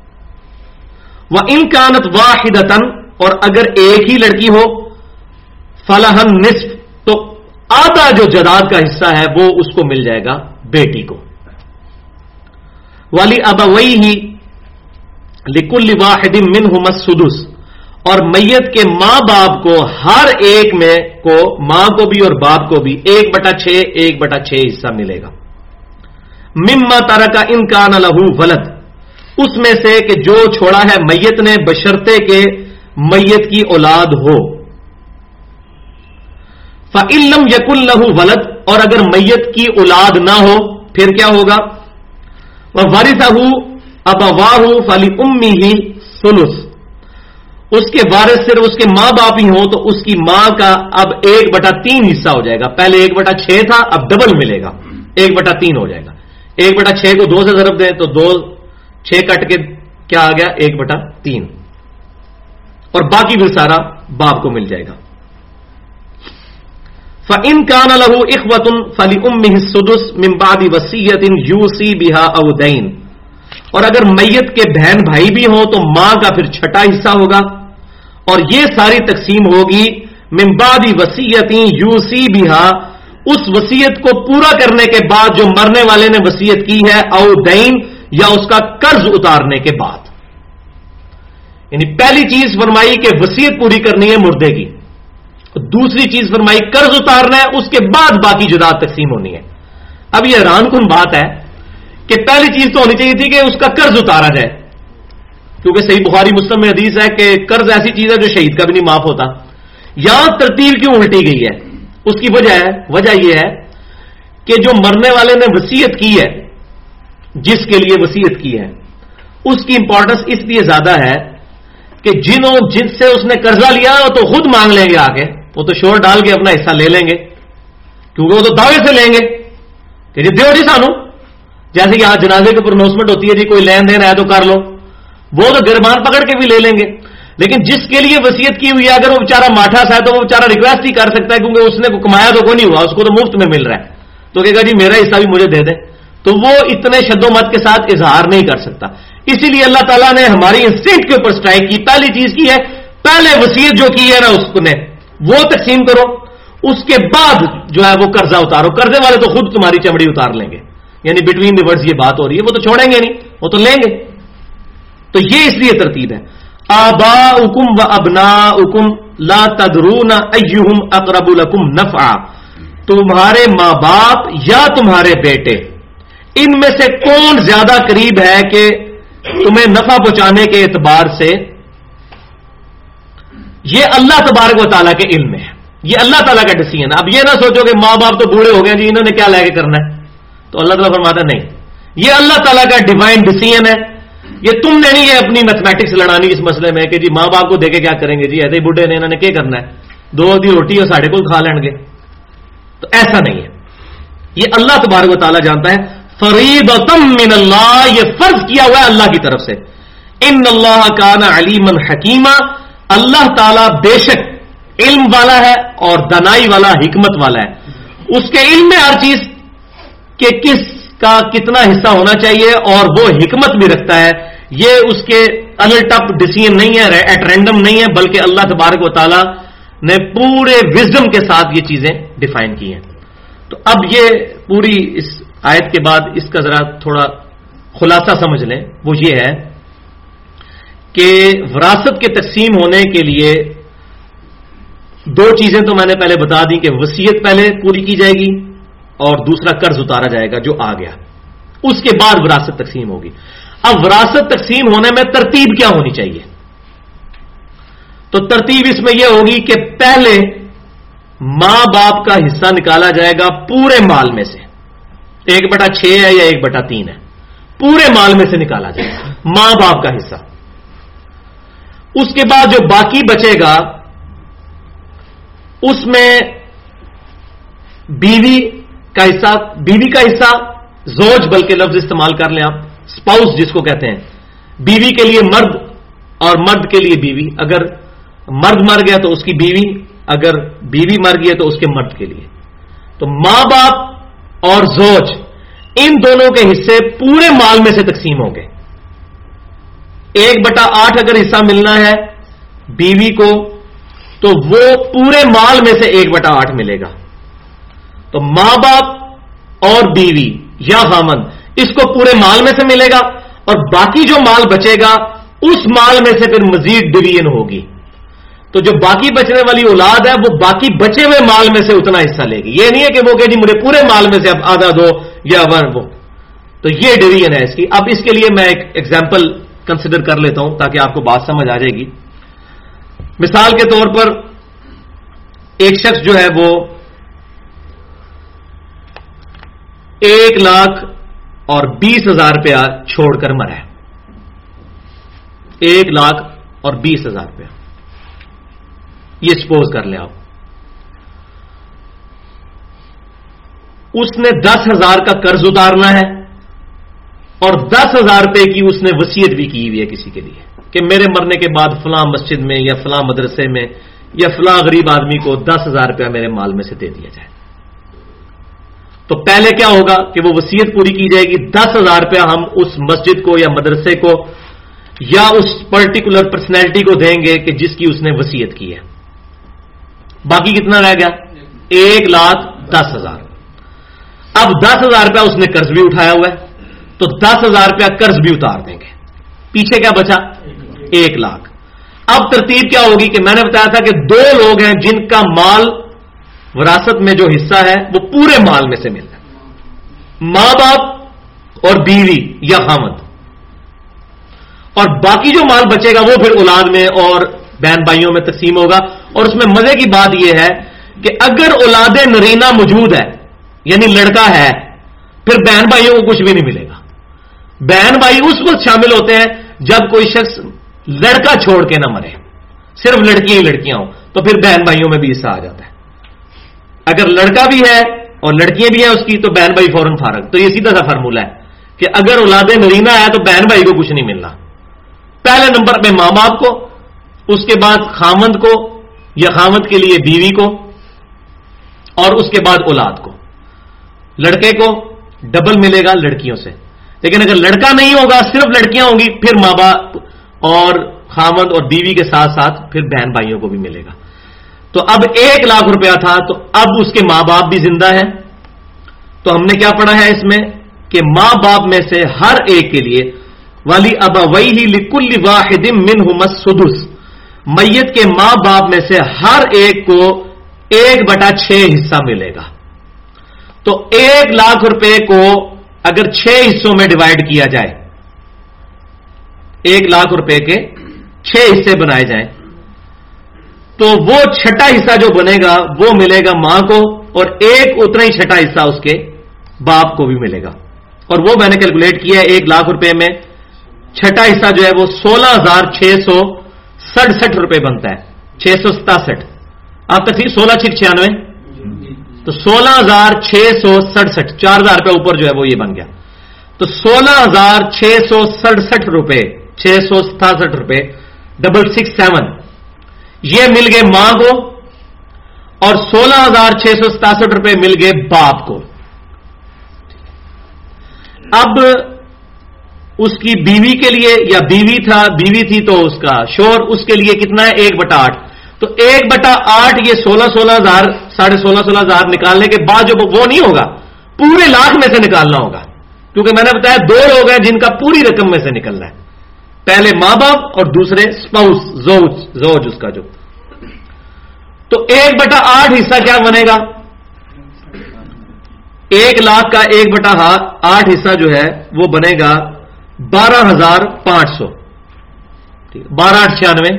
व इन कानत वाहिदतन, और अगर एक ही लड़की हो, फलहन निस्फ, तो आधा जो जायदाद का हिस्सा है वो उसको मिल जाएगा बेटी को। वाली अबवैही लिकुल्लि वाहिदिन मिनहुमा सुदुस, और मैयत के मां बाप को हर एक में को, मां को भी और बाप को भी 1/6 हिस्सा मिलेगा। मिम्मा तरका इन कान लहू वलद, उसमें से कि जो छोड़ा है मैयत ने बशर्ते के मैयत की औलाद हो। फ़इल्लम यकुन लहू वलद, और अगर मैयत की औलाद ना हो फिर क्या होगा? वह वारिसहू अबवाहू फली उम्मिही सुलुस, उसके वारिस सिर्फ उसके मां बाप ही हो तो उसकी मां का अब 1/3 हिस्सा हो जाएगा। पहले 1/6 था, अब डबल मिलेगा, 1/3 हो जाएगा। 1/6 को 2 से ज़रब दें तो 2, 6 कट के क्या आ गया? 1/3, और बाकी फिर सारा बाप को मिल जाएगा। फ़इन कान लहू इख्वतुन फली उम्मिही सुदुस मिन बादि वसीयतिन यूसी बिहा औ दैन, और अगर मैयत के बहन भाई भी हो तो मां का फिर 6ठा हिस्सा होगा, और ये सारी तकसीम होगी मिन बादि वसीयतिन यूसी बिहा, उस वसीयत को पूरा करने के बाद जो मरने वाले ने वसीयत की है, औ दैन, या उसका कर्ज उतारने के बाद। यानी पहली चीज फरमाई कि वसीयत पूरी करनी है मुर्दे की, दूसरी चीज फरमाई कर्ज उतारना है, उसके बाद बाकी जायदाद तकसीम होनी है। अब यह हैरानकुन बात है कि पहली चीज तो होनी चाहिए थी कि उसका कर्ज उतारा जाए, क्योंकि सही बुखारी मुस्लिम में हदीस है कि कर्ज ऐसी चीज है जो शहीद का भी नहीं माफ होता। یہاں ترتیب کیوں الٹی گئی ہے؟ اس کی وجہ یہ ہے کہ جو مرنے والے نے وصیت کی ہے، جس کے لیے وصیت کی ہے، اس کی امپورٹنس اس لیے زیادہ ہے کہ جن سے اس نے قرضہ لیا وہ تو خود مانگ لیں گے آگے، وہ تو شور ڈال کے اپنا حصہ لے لیں گے، کیونکہ وہ تو دعوے سے لیں گے کہ جی دیو جی سانو، جیسے کہ آج جنازے کی پرونوسمنٹ ہوتی ہے جی کوئی لین دین ہے تو کر لو، وہ تو گربان پکڑ کے بھی لے لیں گے. لیکن جس کے لیے وصیت کی ہوئی ہے اگر وہ بیچارہ ماٹھا سا ہے تو وہ بیچارہ ریکویسٹ ہی کر سکتا ہے، کیونکہ اس نے کمایا تو کوئی نہیں ہوا، اس کو تو مفت میں مل رہا ہے، تو کہے گا جی میرا حصہ بھی مجھے دے دیں، تو وہ اتنے شد و مت کے ساتھ اظہار نہیں کر سکتا. اسی لیے اللہ تعالیٰ نے ہماری انسٹنکٹ کے اوپر سٹرائک کی. پہلی چیز کی ہے پہلے وصیت جو کی ہے نا اس نے وہ تقسیم کرو، اس کے بعد جو ہے وہ قرضہ اتارو. قرضے والے تو خود تمہاری چمڑی اتار لیں گے، یعنی بٹوین دی ورڈز یہ بات ہو رہی ہے، وہ تو چھوڑیں گے نہیں، وہ تو لیں گے. تو یہ اس لیے ترتیب ہے. آباؤکم و ابناؤکم لا تدرون ایہم اقرب لکم نفعا، تمہارے ماں باپ یا تمہارے بیٹے ان میں سے کون زیادہ قریب ہے کہ تمہیں نفع پہنچانے کے اعتبار سے، یہ اللہ تبارک و تعالیٰ کے علم میں ہے، یہ اللہ تعالیٰ کا ڈیسیژن ہے. اب یہ نہ سوچو کہ ماں باپ تو بوڑھے ہو گئے جی انہوں نے کیا لے کے کرنا ہے، تو اللہ تعالیٰ فرماتا نہیں، یہ اللہ تعالیٰ کا ڈیوائن ڈیسیژن ہے. یہ تم نے نہیں ہے اپنی میتھمیٹکس لڑانی اس مسئلے میں کہ جی ماں باپ کو دے کے کیا کریں گے، جی ایسے ہی بوڑھے نے انہوں نے کیا کرنا ہے، دو دی روٹی اور ساڑھے کو کھا لیں گے، تو ایسا نہیں ہے. یہ اللہ تبارک و تعالیٰ جانتا ہے. فریضۃ من اللہ، یہ فرض کیا ہوا ہے اللہ کی طرف سے. ان اللہ کان علیما حکیما، اللہ تعالیٰ بے شک علم والا ہے اور دانائی والا، حکمت والا ہے. اس کے علم میں ہر چیز کہ کس کا کتنا حصہ ہونا چاہیے، اور وہ حکمت بھی رکھتا ہے. یہ اس کے الٹپ ڈیسیژن نہیں ہے، ایٹ رینڈم نہیں ہے، بلکہ اللہ تبارک و تعالیٰ نے پورے وزڈم کے ساتھ یہ چیزیں ڈیفائن کی ہیں. تو اب یہ پوری اس آیت کے بعد اس کا ذرا تھوڑا خلاصہ سمجھ لیں. وہ یہ ہے کہ وراثت کے تقسیم ہونے کے لیے دو چیزیں تو میں نے پہلے بتا دی کہ وصیت پہلے پوری کی جائے گی اور دوسرا قرض اتارا جائے گا جو آ گیا، اس کے بعد وراثت تقسیم ہوگی. اب وراثت تقسیم ہونے میں ترتیب کیا ہونی چاہیے؟ تو ترتیب اس میں یہ ہوگی کہ پہلے ماں باپ کا حصہ نکالا جائے گا پورے مال میں سے، 1/6 ہے یا 1/3 ہے، پورے مال میں سے نکالا جائے گا ماں باپ کا حصہ. اس کے بعد جو باقی بچے گا اس میں بیوی کا حصہ زوج بلکہ لفظ استعمال کر لیں آپ، اسپاؤس جس کو کہتے ہیں، بیوی کے لیے مرد اور مرد کے لیے بیوی. اگر مرد مر گیا تو اس کی بیوی، اگر بیوی مر گئی تو اس کے مرد کے لیے. تو ماں باپ اور زوج ان دونوں کے حصے پورے مال میں سے تقسیم ہوں گے. 1/8 اگر حصہ ملنا ہے بیوی کو تو وہ پورے مال میں سے 1/8 ملے گا. تو ماں باپ اور بیوی یا خامند اس کو پورے مال میں سے ملے گا، اور باقی جو مال بچے گا اس مال میں سے پھر مزید ڈویژن ہوگی. تو جو باقی بچنے والی اولاد ہے وہ باقی بچے ہوئے مال میں سے اتنا حصہ لے گی. یہ نہیں ہے کہ وہ کہ جی مجھے پورے مال میں سے اب آدھا دو یا وہ. تو یہ ڈویژن ہے اس کی. اب اس کے لیے میں ایک ایگزامپل کنسیڈر کر لیتا ہوں تاکہ آپ کو بات سمجھ آ جائے گی. مثال کے طور پر ایک شخص جو ہے وہ 1,20,000 روپیہ چھوڑ کر مرا ہے. 1,20,000 روپیہ یہ سپوز کر لیں آپ. اس نے 10,000 کا قرض اتارنا ہے اور 10,000 روپے کی اس نے وصیت بھی کی ہوئی ہے کسی کے لیے کہ میرے مرنے کے بعد فلاں مسجد میں یا فلاں مدرسے میں یا فلاں غریب آدمی کو 10,000 روپیہ میرے مال میں سے دے دیا جائے. تو پہلے کیا ہوگا کہ وہ وصیت پوری کی جائے گی. 10,000 روپیہ ہم اس مسجد کو یا مدرسے کو یا اس پرٹیکولر پرسنالٹی کو دیں گے کہ جس کی اس نے وصیت کی ہے. باقی کتنا رہ گیا؟ 1,10,000. اب 10,000 روپیہ اس نے قرض بھی اٹھایا ہوا ہے تو 10,000 روپیہ قرض بھی اتار دیں گے. پیچھے کیا بچا؟ 1,00,000. اب ترتیب کیا ہوگی کہ میں نے بتایا تھا کہ دو لوگ ہیں جن کا مال وراثت میں جو حصہ ہے وہ پورے مال میں سے ملتا ہے، ماں باپ اور بیوی یا خامد. اور باقی جو مال بچے گا وہ پھر اولاد میں اور بہن بھائیوں میں تقسیم ہوگا. اور اس میں مزے کی بات یہ ہے کہ اگر اولاد نرینہ موجود ہے یعنی لڑکا ہے پھر بہن بھائیوں کو کچھ بھی نہیں ملے گا. بہن بھائی اس وقت شامل ہوتے ہیں جب کوئی شخص لڑکا چھوڑ کے نہ مرے, صرف لڑکیاں ہی لڑکیاں ہوں تو پھر بہن بھائیوں میں بھی حصہ آ جاتا ہے. اگر لڑکا بھی ہے اور لڑکیاں بھی ہیں اس کی تو بہن بھائی فوراً فارغ. تو یہ سیدھا سا فارمولہ ہے کہ اگر اولاد نرینہ ہے تو بہن بھائی کو کچھ نہیں ملنا. پہلے نمبر پہ ماں باپ کو, اس کے بعد خامند کو یا خامند کے لیے بیوی کو, اور اس کے بعد اولاد کو. لڑکے کو ڈبل ملے گا لڑکیوں سے, لیکن اگر لڑکا نہیں ہوگا صرف لڑکیاں ہوں گی پھر ماں باپ اور خامند اور بیوی کے ساتھ ساتھ پھر بہن بھائیوں کو بھی ملے گا. تو اب 1 لاکھ روپیہ تھا تو اب اس کے ماں باپ بھی زندہ ہیں. تو ہم نے کیا پڑھا ہے اس میں کہ ماں باپ میں سے ہر ایک کے لیے والی ابویہ لکل واحد منہما السدس, میت کے ماں باپ میں سے ہر ایک کو 1/6 حصہ ملے گا. تو 1 لاکھ روپے کو اگر 6 حصوں میں ڈیوائڈ کیا جائے, 1 لاکھ روپے کے 6 حصے بنائے جائیں تو وہ چھٹا حصہ جو بنے گا وہ ملے گا ماں کو, اور ایک اتنا ہی چھٹا حصہ اس کے باپ کو بھی ملے گا. اور وہ میں نے کیلکولیٹ کیا ہے 1 لاکھ روپے میں چھٹا حصہ جو ہے وہ 16,667 روپے بنتا ہے. 667 آپ تک 16,696 تو 16,667 4,000 روپے اوپر جو ہے وہ یہ بن گیا. تو 16,667 روپے 667 روپے 667 یہ مل گئے ماں کو, اور 16,667 روپے مل گئے باپ کو. اب اس کی بیوی کے لیے یا بیوی تھی تو اس کا شوہر, اس کے لیے کتنا ہے 1/8. تو 1/8 یہ 16,000 16,500 نکالنے کے بعد جو وہ نہیں ہوگا, پورے لاکھ میں سے نکالنا ہوگا, کیونکہ میں نے بتایا 2 لوگ ہیں جن کا پوری رقم میں سے نکلنا ہے. پہلے ماں باپ اور دوسرے اسپاؤس زوج اس کا جو. تو 1/8 حصہ کیا بنے گا, 1 لاکھ کا 1/8 حصہ جو ہے وہ بنے گا 12,500. 12,896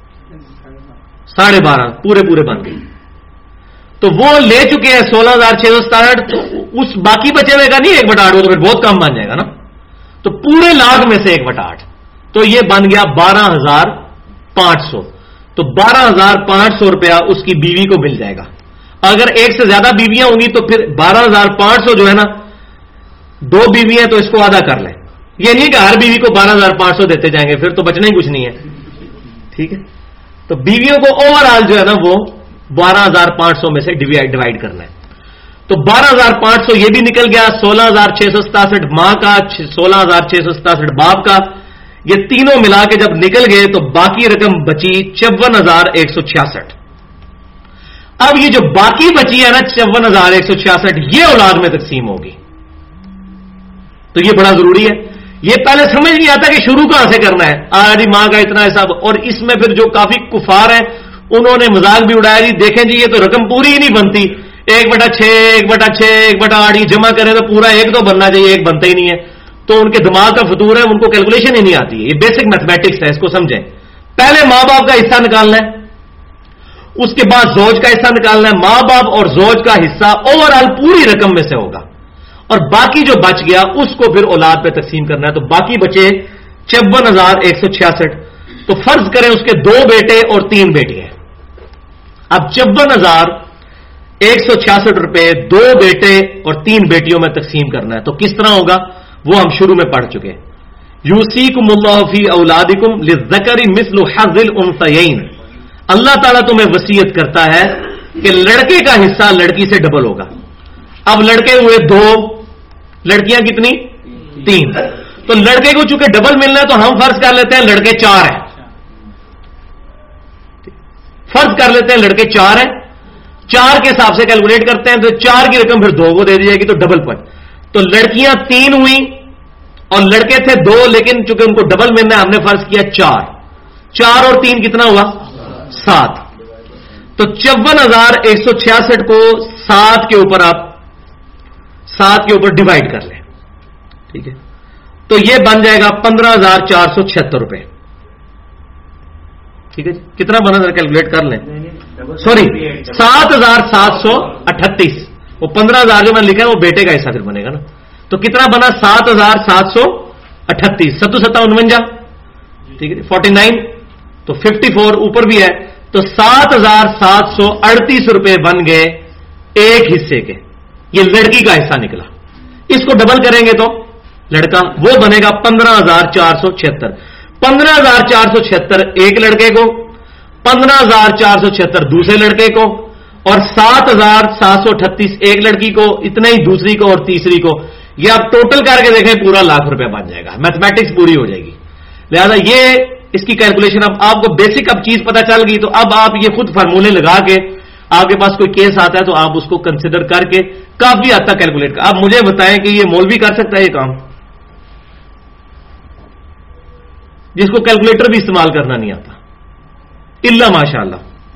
12.5 پورے بن گئے. تو وہ لے چکے ہیں 16,667. تو اس باقی بچے ہوئے کا نہیں 1/8, وہ تو پھر بہت کم بن جائے گا نا. تو پورے لاکھ میں سے 1/8 تو یہ بن گیا 12,500. تو 12,500 روپیہ اس کی بیوی کو مل جائے گا. اگر ایک سے زیادہ بیویاں ہوں گی تو پھر 12,500 جو ہے نا, 2 بیویاں تو اس کو آدھا کر لیں. یہ نہیں کہ ہر بیوی کو 12,500 دیتے جائیں گے, پھر تو بچنا ہی کچھ نہیں ہے. ٹھیک ہے, تو بیویوں کو اوور آل جو ہے نا وہ 12,500 میں سے ڈیوائڈ کرنا ہے. تو 12,500 یہ بھی نکل گیا, 16,667 ماں کا, 16,667 باپ کا. یہ تینوں ملا کے جب نکل گئے تو باقی رقم بچی 54,166. اب یہ جو باقی بچی ہے نا 54,166 یہ اولاد میں تقسیم ہوگی. تو یہ بڑا ضروری ہے. یہ پہلے سمجھ نہیں آتا کہ شروع کہاں سے کرنا ہے. آج ماں کا اتنا حساب, اور اس میں پھر جو کافی کفار ہیں انہوں نے مذاق بھی اڑایا, جی دیکھیں جی یہ تو رقم پوری ہی نہیں بنتی, 1/6 1/6 1/8 یہ جمع کریں تو پورا 1 تو بننا چاہیے, 1 بنتا ہی نہیں ہے. تو ان کے دماغ کا فطور ہے, ان کو کیلکولیشن ہی نہیں آتی ہے. یہ بیسک میتھمیٹکس ہے, اس کو سمجھیں. پہلے ماں باپ کا حصہ نکالنا ہے, اس کے بعد زوج کا حصہ نکالنا ہے. ماں باپ اور زوج کا حصہ اوور آل پوری رقم میں سے ہوگا, اور باقی جو بچ گیا اس کو پھر اولاد پہ تقسیم کرنا ہے. تو باقی بچے 54,166. تو فرض کریں اس کے 2 بیٹے اور 3 بیٹی ہیں. اب 54,166 روپے 2 بیٹے اور 3 بیٹیوں میں تقسیم کرنا ہے. تو کس طرح ہوگا وہ ہم شروع میں پڑھ چکے. یوصیکم اللہ فی اولادکم للذکر مثل حظ الانثیین. اللہ تعالیٰ تمہیں وصیت کرتا ہے کہ لڑکے کا حصہ لڑکی سے ڈبل ہوگا. اب لڑکے ہوئے 2, لڑکیاں کتنی 3. تو لڑکے کو چونکہ ڈبل ملنا ہے تو ہم فرض کر لیتے ہیں لڑکے 4 ہیں. فرض کر لیتے ہیں لڑکے 4 ہیں, 4 کے حساب سے کیلکولیٹ کرتے ہیں تو 4 کی رقم پھر 2 کو دے دی جائے گی, تو ڈبل پوائنٹ. تو لڑکیاں 3 ہوئی اور لڑکے تھے 2, لیکن چونکہ ان کو ڈبل ملنا ہے ہم نے فرض کیا 4. 4 اور 3 کتنا ہوا 7. تو 54,166 کو 7 کے اوپر آپ 7 کے اوپر ڈیوائڈ کر لیں. ٹھیک ہے, تو یہ بن جائے گا 15,476 روپے. ٹھیک ہے, کتنا بنا ذرا کیلکولیٹ کر لیں. सॉरी 7,738, वो 15,000 जो मैंने लिखा है वो बेटे का हिस्सा फिर बनेगा ना, तो कितना बना 7,738, 7,749, ठीक है 49, तो 54 ऊपर भी है, तो 7,738 रुपए बन गए एक हिस्से के, ये लड़की का हिस्सा निकला। इसको डबल करेंगे तो लड़का वो बनेगा 15,476, 15,476 एक लड़के को, 15,476 दूसरे लड़के को, और 7,738 एक लड़की को, इतने ही दूसरी को और तीसरी को। ये आप टोटल करके देखें पूरा लाख रुपया बन जाएगा, मैथमेटिक्स पूरी हो जाएगी। लिहाजा ये इसकी कैलकुलेशन, अब आपको बेसिक अब चीज पता चल गई, तो अब आप ये खुद फार्मूले लगा के, आपके पास कोई केस आता है तो आप उसको कंसिडर करके काफी हद तक कैलकुलेट कर। आप मुझे बताएं कि ये मौलवी कर सकता है ये काम, जिसको कैलकुलेटर भी इस्तेमाल करना नहीं आता, इल्ला माशाअल्लाह।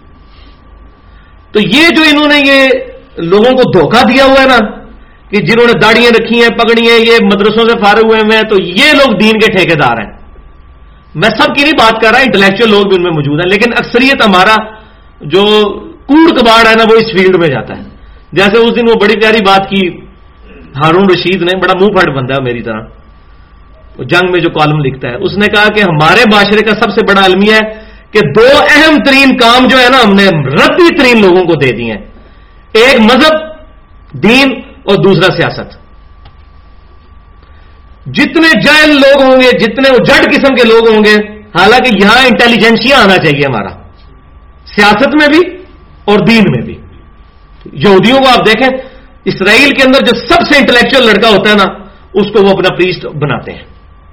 तो ये जो इन्होंने ये लोगों को धोखा दिया हुआ है ना, कि जिन्होंने दाढ़ियां रखी हैं, पगड़ियां, ये मदरसों से फारिग हुए हैं, तो ये लोग दीन के ठेकेदार हैं। मैं सबकी नहीं बात कर रहा, इंटेलेक्चुअल लोग भी उनमें मौजूद हैं, लेकिन अक्सरियत हमारा जो कूड़ कबाड़ है ना वो इस फील्ड में जाता है। जैसे उस दिन वो बड़ी प्यारी बात की हारून रशीद ने, बड़ा मुंह फट बंदा है मेरी तरह, जंग में जो कॉलम लिखता है, उसने कहा कि हमारे माशरे का सबसे बड़ा अलमिया है कि दो अहम तरीन काम जो है ना हमने रद्दी तरीन लोगों को दे दिए हैं, एक मजहब दीन और दूसरा सियासत। जितने जाहिल लोग होंगे, जितने उजड़ किस्म के लोग होंगे, हालांकि यहां इंटेलिजेंसिया आना चाहिए हमारा, सियासत में भी और दीन में भी। यहूदियों को आप देखें, इसराइल के अंदर जो सबसे इंटेलेक्चुअल लड़का होता है ना, उसको वो अपना प्रीस्ट बनाते हैं।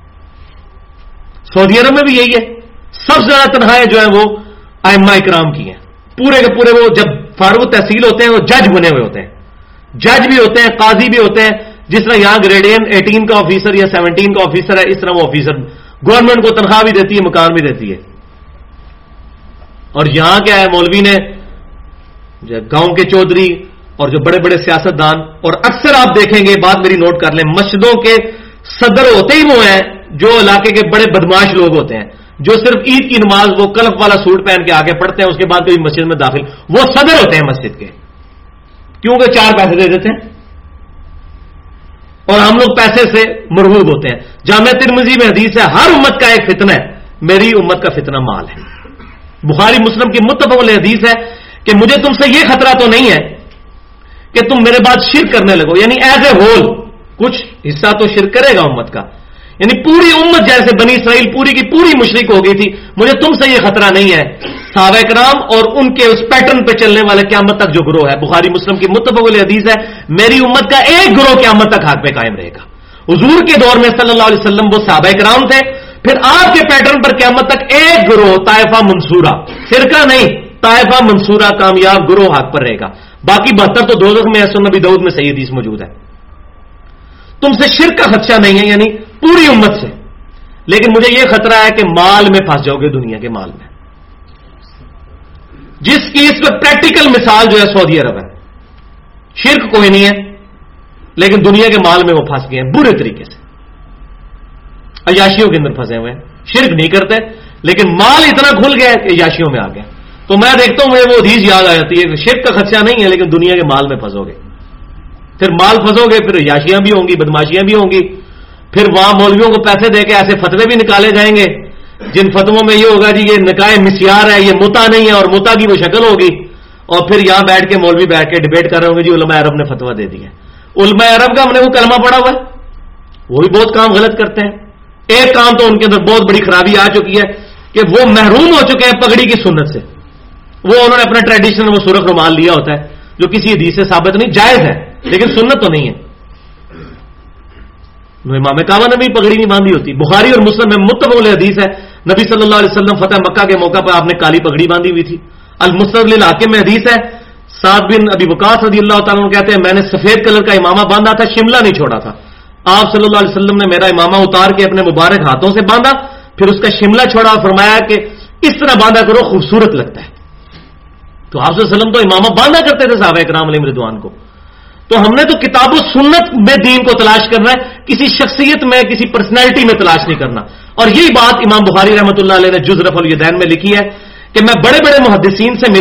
सऊदी अरब में भी यही है, सबसे ज्यादा तनख्वाहें जो है वो आइम्मा इकराम की हैं, पूरे के पूरे। वो जब फारूक तहसील होते हैं वो जज बने हुए होते हैं, जज भी होते हैं, काजी भी होते हैं। जिस तरह यहां ग्रेड 18 का ऑफिसर या 17 का ऑफिसर है, इस तरह वो ऑफिसर गवर्नमेंट को तनख्वाह भी देती है, मकान भी देती है। और यहां क्या है, मौलवी ने गांव के चौधरी और जो बड़े बड़े सियासतदान, और अक्सर आप देखेंगे, बात मेरी नोट कर लें, मस्जिदों के सदर होते ही वो हैं जो इलाके के बड़े बदमाश लोग होते हैं, जो सिर्फ ईद की नमाज वो कलफ वाला सूट पहन के आगे पढ़ते हैं, उसके बाद कभी मस्जिद में दाखिल, वो सदर होते हैं मस्जिद के, क्योंकि 4 पैसे दे देते हैं और हम लोग पैसे से मरहूब होते हैं। जामिया तिरमिज़ी में हदीस है, हर उम्मत का एक फितना है, मेरी उम्मत का फितना माल है। बुखारी मुस्लिम की मुत्तफ़क़ अलैह हदीस है कि मुझे तुमसे यह खतरा तो नहीं है कि तुम मेरे बाद शिरक करने लगो, यानी एज ए होल कुछ हिस्सा तो शिरक करेगा उम्मत का, यानी पूरी उम्मत जैसे बनी इसराइल पूरी की पूरी मुशरिक हो गई थी, मुझे तुमसे यह खतरा नहीं है। सहाबा इकराम और उनके उस पैटर्न पे चलने वाले क़यामत तक जो ग्रोह है, बुखारी मुस्लिम की मुत्तफ़क़ अलैह हदीस है, मेरी उम्मत का एक ग्रोह क़यामत तक हक पे कायम रहेगा। हुजूर के दौर में सल्लल्लाहु अलैहि वसल्लम वो सहाबा इकराम थे, फिर आपके पैटर्न पर क़यामत तक एक ग्रोह ताइफा मंसूरा, फिरका नहीं, ताइफा मंसूरा कामयाब ग्रोह हक पर रहेगा। बाकी 72 तो दोज़ख में है, सुनन नबी दाऊद में सही हदीस मौजूद है। तुमसे शिरक का खदशा नहीं है, यानी पूरी उम्मत से, लेकिन मुझे यह खतरा है कि माल में फंस जाओगे, दुनिया के माल में, जिसकी इस पर प्रैक्टिकल मिसाल जो है सऊदी अरब है। शिरक कोई नहीं है, लेकिन दुनिया के माल में वो फंस गए हैं बुरे तरीके से, अयाशियों के अंदर फंसे हुए हैं। शिरक नहीं करते, लेकिन माल इतना खुल गया कि अयाशियों में आ गया। तो मैं देखता हूं मुझे वो हदीस याद आ जाती है कि शिरक का खदशा नहीं है, लेकिन दुनिया के माल में फंसोगे, फिर माल फंसोगे, फिर अयाशियां भी होंगी, बदमाशियां भी होंगी, फिर वहां मौलवियों को पैसे देके ऐसे फतवे भी निकाले जाएंगे जिन फतवों में ये होगा जी ये निकाह मिस्यार है, ये मुता नहीं है, और मुता की वो शक्ल होगी, और फिर यहां बैठ के मौलवी बैठ के डिबेट कर रहे होंगे जी उलमा अरब ने फतवा दे दिया। उलमा अरब का हमने वो कलमा पढ़ा हुआ है, वो भी बहुत काम गलत करते हैं। एक काम तो उनके अंदर बहुत बड़ी खराबी आ चुकी है कि वो महरूम हो चुके हैं पगड़ी की सुन्नत से। वो उन्होंने अपना ट्रेडिशनल वो सुरख रुमाल लिया होता है, जो किसी हदीस से साबित नहीं, जायज है लेकिन सुन्नत तो नहीं है। इमाम काबा ने भी पगड़ी नहीं बांधी होती। बुखारी और मुस्लिम में मुत्तफ़क़ अलैह हदीस है, नबी सल्लल्लाहु अलैहि वसल्लम फतह मक्का के मौका पर आपने काली पगड़ी बांधी हुई थी। अल-मुस्नद लिल हाकिम में हदीस है, साद बिन अबी वक़ास रज़ियल्लाहु तआला अन्हु कहते हैं, मैंने सफेद कलर का इमामा बांधा था, शिमला नहीं छोड़ा था। आप सल्लल्लाहु अलैहि वसल्लम ने मेरा इमामा उतार के अपने मुबारक हाथों से बांधा, फिर उसका शिमला छोड़ा और फरमाया कि इस तरह बांधा करो, खूबसूरत लगता है। तो आप सल्लल्लाहु अलैहि वसल्लम तो इमामा बांधा करते थे सहाबा इकराम अलैहिम रिदवान को। तो हमने तो किताब सुन्नत में दीन को तलाश करना है, किसी शख्सियत में, किसी पर्सनैलिटी में तलाश नहीं करना। और यही बात इमाम बुखारी रहमतुल्लाह अलैह ने जुज़ रफ़उल यदैन में लिखी है कि मैं बड़े बड़े मुहद्दिसीन से मिला,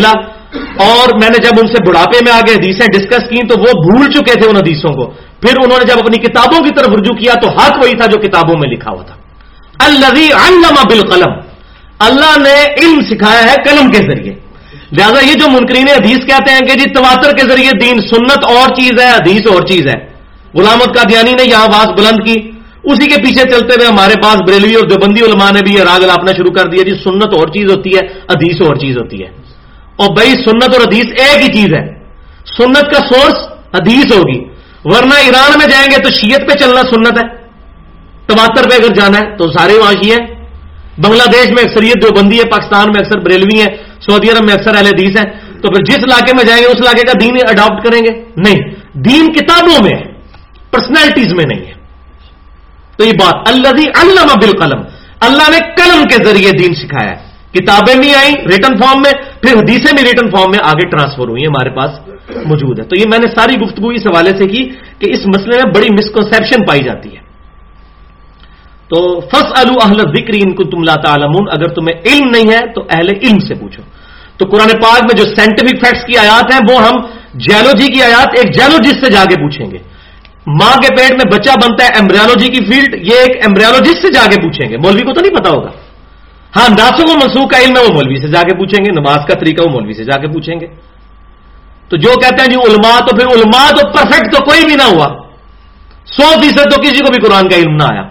اور میں نے جب ان سے بڑھاپے میں آگے حدیثیں ڈسکس کی تو وہ بھول چکے تھے ان حدیثوں کو. پھر انہوں نے جب اپنی کتابوں کی طرف رجوع کیا تو حق وہی تھا جو کتابوں میں لکھا ہوا تھا. الذی علم بالقلم, اللہ نے علم سکھایا ہے قلم کے ذریعے. لہذا یہ جو منکرین حدیث کہتے ہیں کہ جی تواتر کے ذریعے دین, سنت اور چیز ہے, حدیث اور چیز ہے. غلام احمد قادیانی نے یہاں آواز بلند کی, اسی کے پیچھے چلتے ہوئے ہمارے پاس بریلوی اور دیوبندی علماء نے بھی یہ راگ الاپنا شروع کر دیا, جی سنت اور چیز ہوتی ہے, حدیث اور چیز ہوتی ہے. اور بھائی سنت اور حدیث ایک ہی چیز ہے. سنت کا سورس حدیث ہوگی, ورنہ ایران میں جائیں گے تو شیعت پہ چلنا سنت ہے, تواتر پہ اگر جانا ہے تو سارے وہاں شیعہ ہیں. بنگلہ دیش میں اکثریت دیوبندی ہے, پاکستان میں اکثر بریلوی ہے, سعودی عرب میں اکثر اہل حدیث ہیں. تو پھر جس علاقے میں جائیں گے اس علاقے کا دین اڈاپٹ کریں گے؟ نہیں, دین کتابوں میں ہے, پرسنالٹیز میں نہیں ہے. تو یہ بات الذی علم بالقلم, اللہ نے قلم کے ذریعے دین سکھایا ہے. کتابیں بھی آئیں ریٹن فارم میں, پھر حدیثیں بھی ریٹن فارم میں آگے ٹرانسفر ہوئی ہیں, ہمارے پاس موجود ہے. تو یہ میں نے ساری گفتگو اس حوالے سے کی کہ اس مسئلے میں بڑی مسکنسیپشن پائی جاتی ہے. تو فاسألوا اہل الذکر ان کنتم لا تعلمون, اگر تمہیں علم نہیں ہے تو اہل علم سے پوچھو. تو قرآن پاک میں جو سائنٹیفک فیکٹس کی آیات ہیں وہ ہم جیولوجی کی آیات ایک جیولوجسٹ سے جا کے پوچھیں گے. ماں کے پیٹ میں بچہ بنتا ہے, ایمبریولوجی کی فیلڈ, یہ ایک ایمبریولوجسٹ سے جا کے پوچھیں گے. مولوی کو تو نہیں پتا ہوگا. ہاں ناسخ و منسوخ کا علم ہے وہ مولوی سے جا کے پوچھیں گے, نماز کا طریقہ وہ مولوی سے جا کے پوچھیں گے. تو جو کہتے ہیں جی علماء, تو پھر علماء تو پرفیکٹ تو کوئی بھی نہ ہوا, 100% تو کسی کو بھی قرآن کا علم نہ آیا.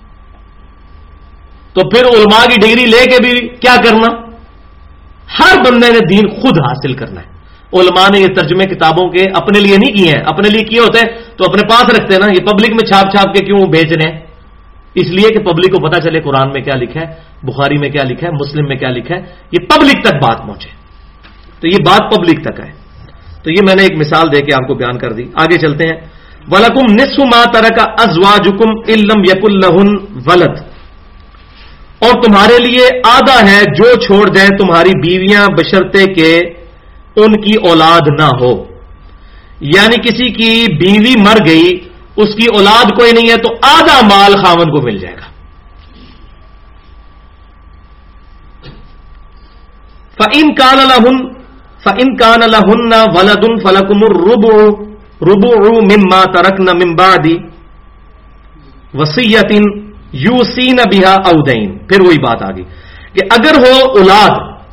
تو پھر علماء کی ڈگری لے کے بھی کیا کرنا؟ ہر بندے نے دین خود حاصل کرنا ہے. علماء نے یہ ترجمے کتابوں کے اپنے لیے نہیں کیے ہیں, اپنے لیے کیے ہوتے ہیں تو اپنے پاس رکھتے ہیں نا. یہ پبلک میں چھاپ چھاپ کے کیوں بیچ رہے ہیں؟ اس لیے کہ پبلک کو پتا چلے قرآن میں کیا لکھا ہے, بخاری میں کیا لکھا ہے, مسلم میں کیا لکھا ہے, یہ پبلک تک بات پہنچے. تو یہ بات پبلک تک ہے. تو یہ میں نے ایک مثال دے کے آپ کو بیان کر دی. آگے چلتے ہیں. وَلَكُمْ نِصْفُ مَا تَرَكَ أَزْوَاجُكُمْ إِن لَّمْ يَكُن لَّهُنَّ وَلَدٌ, اور تمہارے لیے آدھا ہے جو چھوڑ دیں تمہاری بیویاں بشرطے کہ ان کی اولاد نہ ہو. یعنی کسی کی بیوی مر گئی, اس کی اولاد کوئی نہیں ہے, تو آدھا مال خاوند کو مل جائے گا. فَإِن كَانَ لَهُنَّ وَلَدٌ فَلَكُمُ الرُّبُعُ مِمَّا تَرَكْنَ مِن بَعْدِ وَصِيَّةٍ یوسین بہا او دین. پھر وہی بات آ گئی کہ اگر ہو اولاد,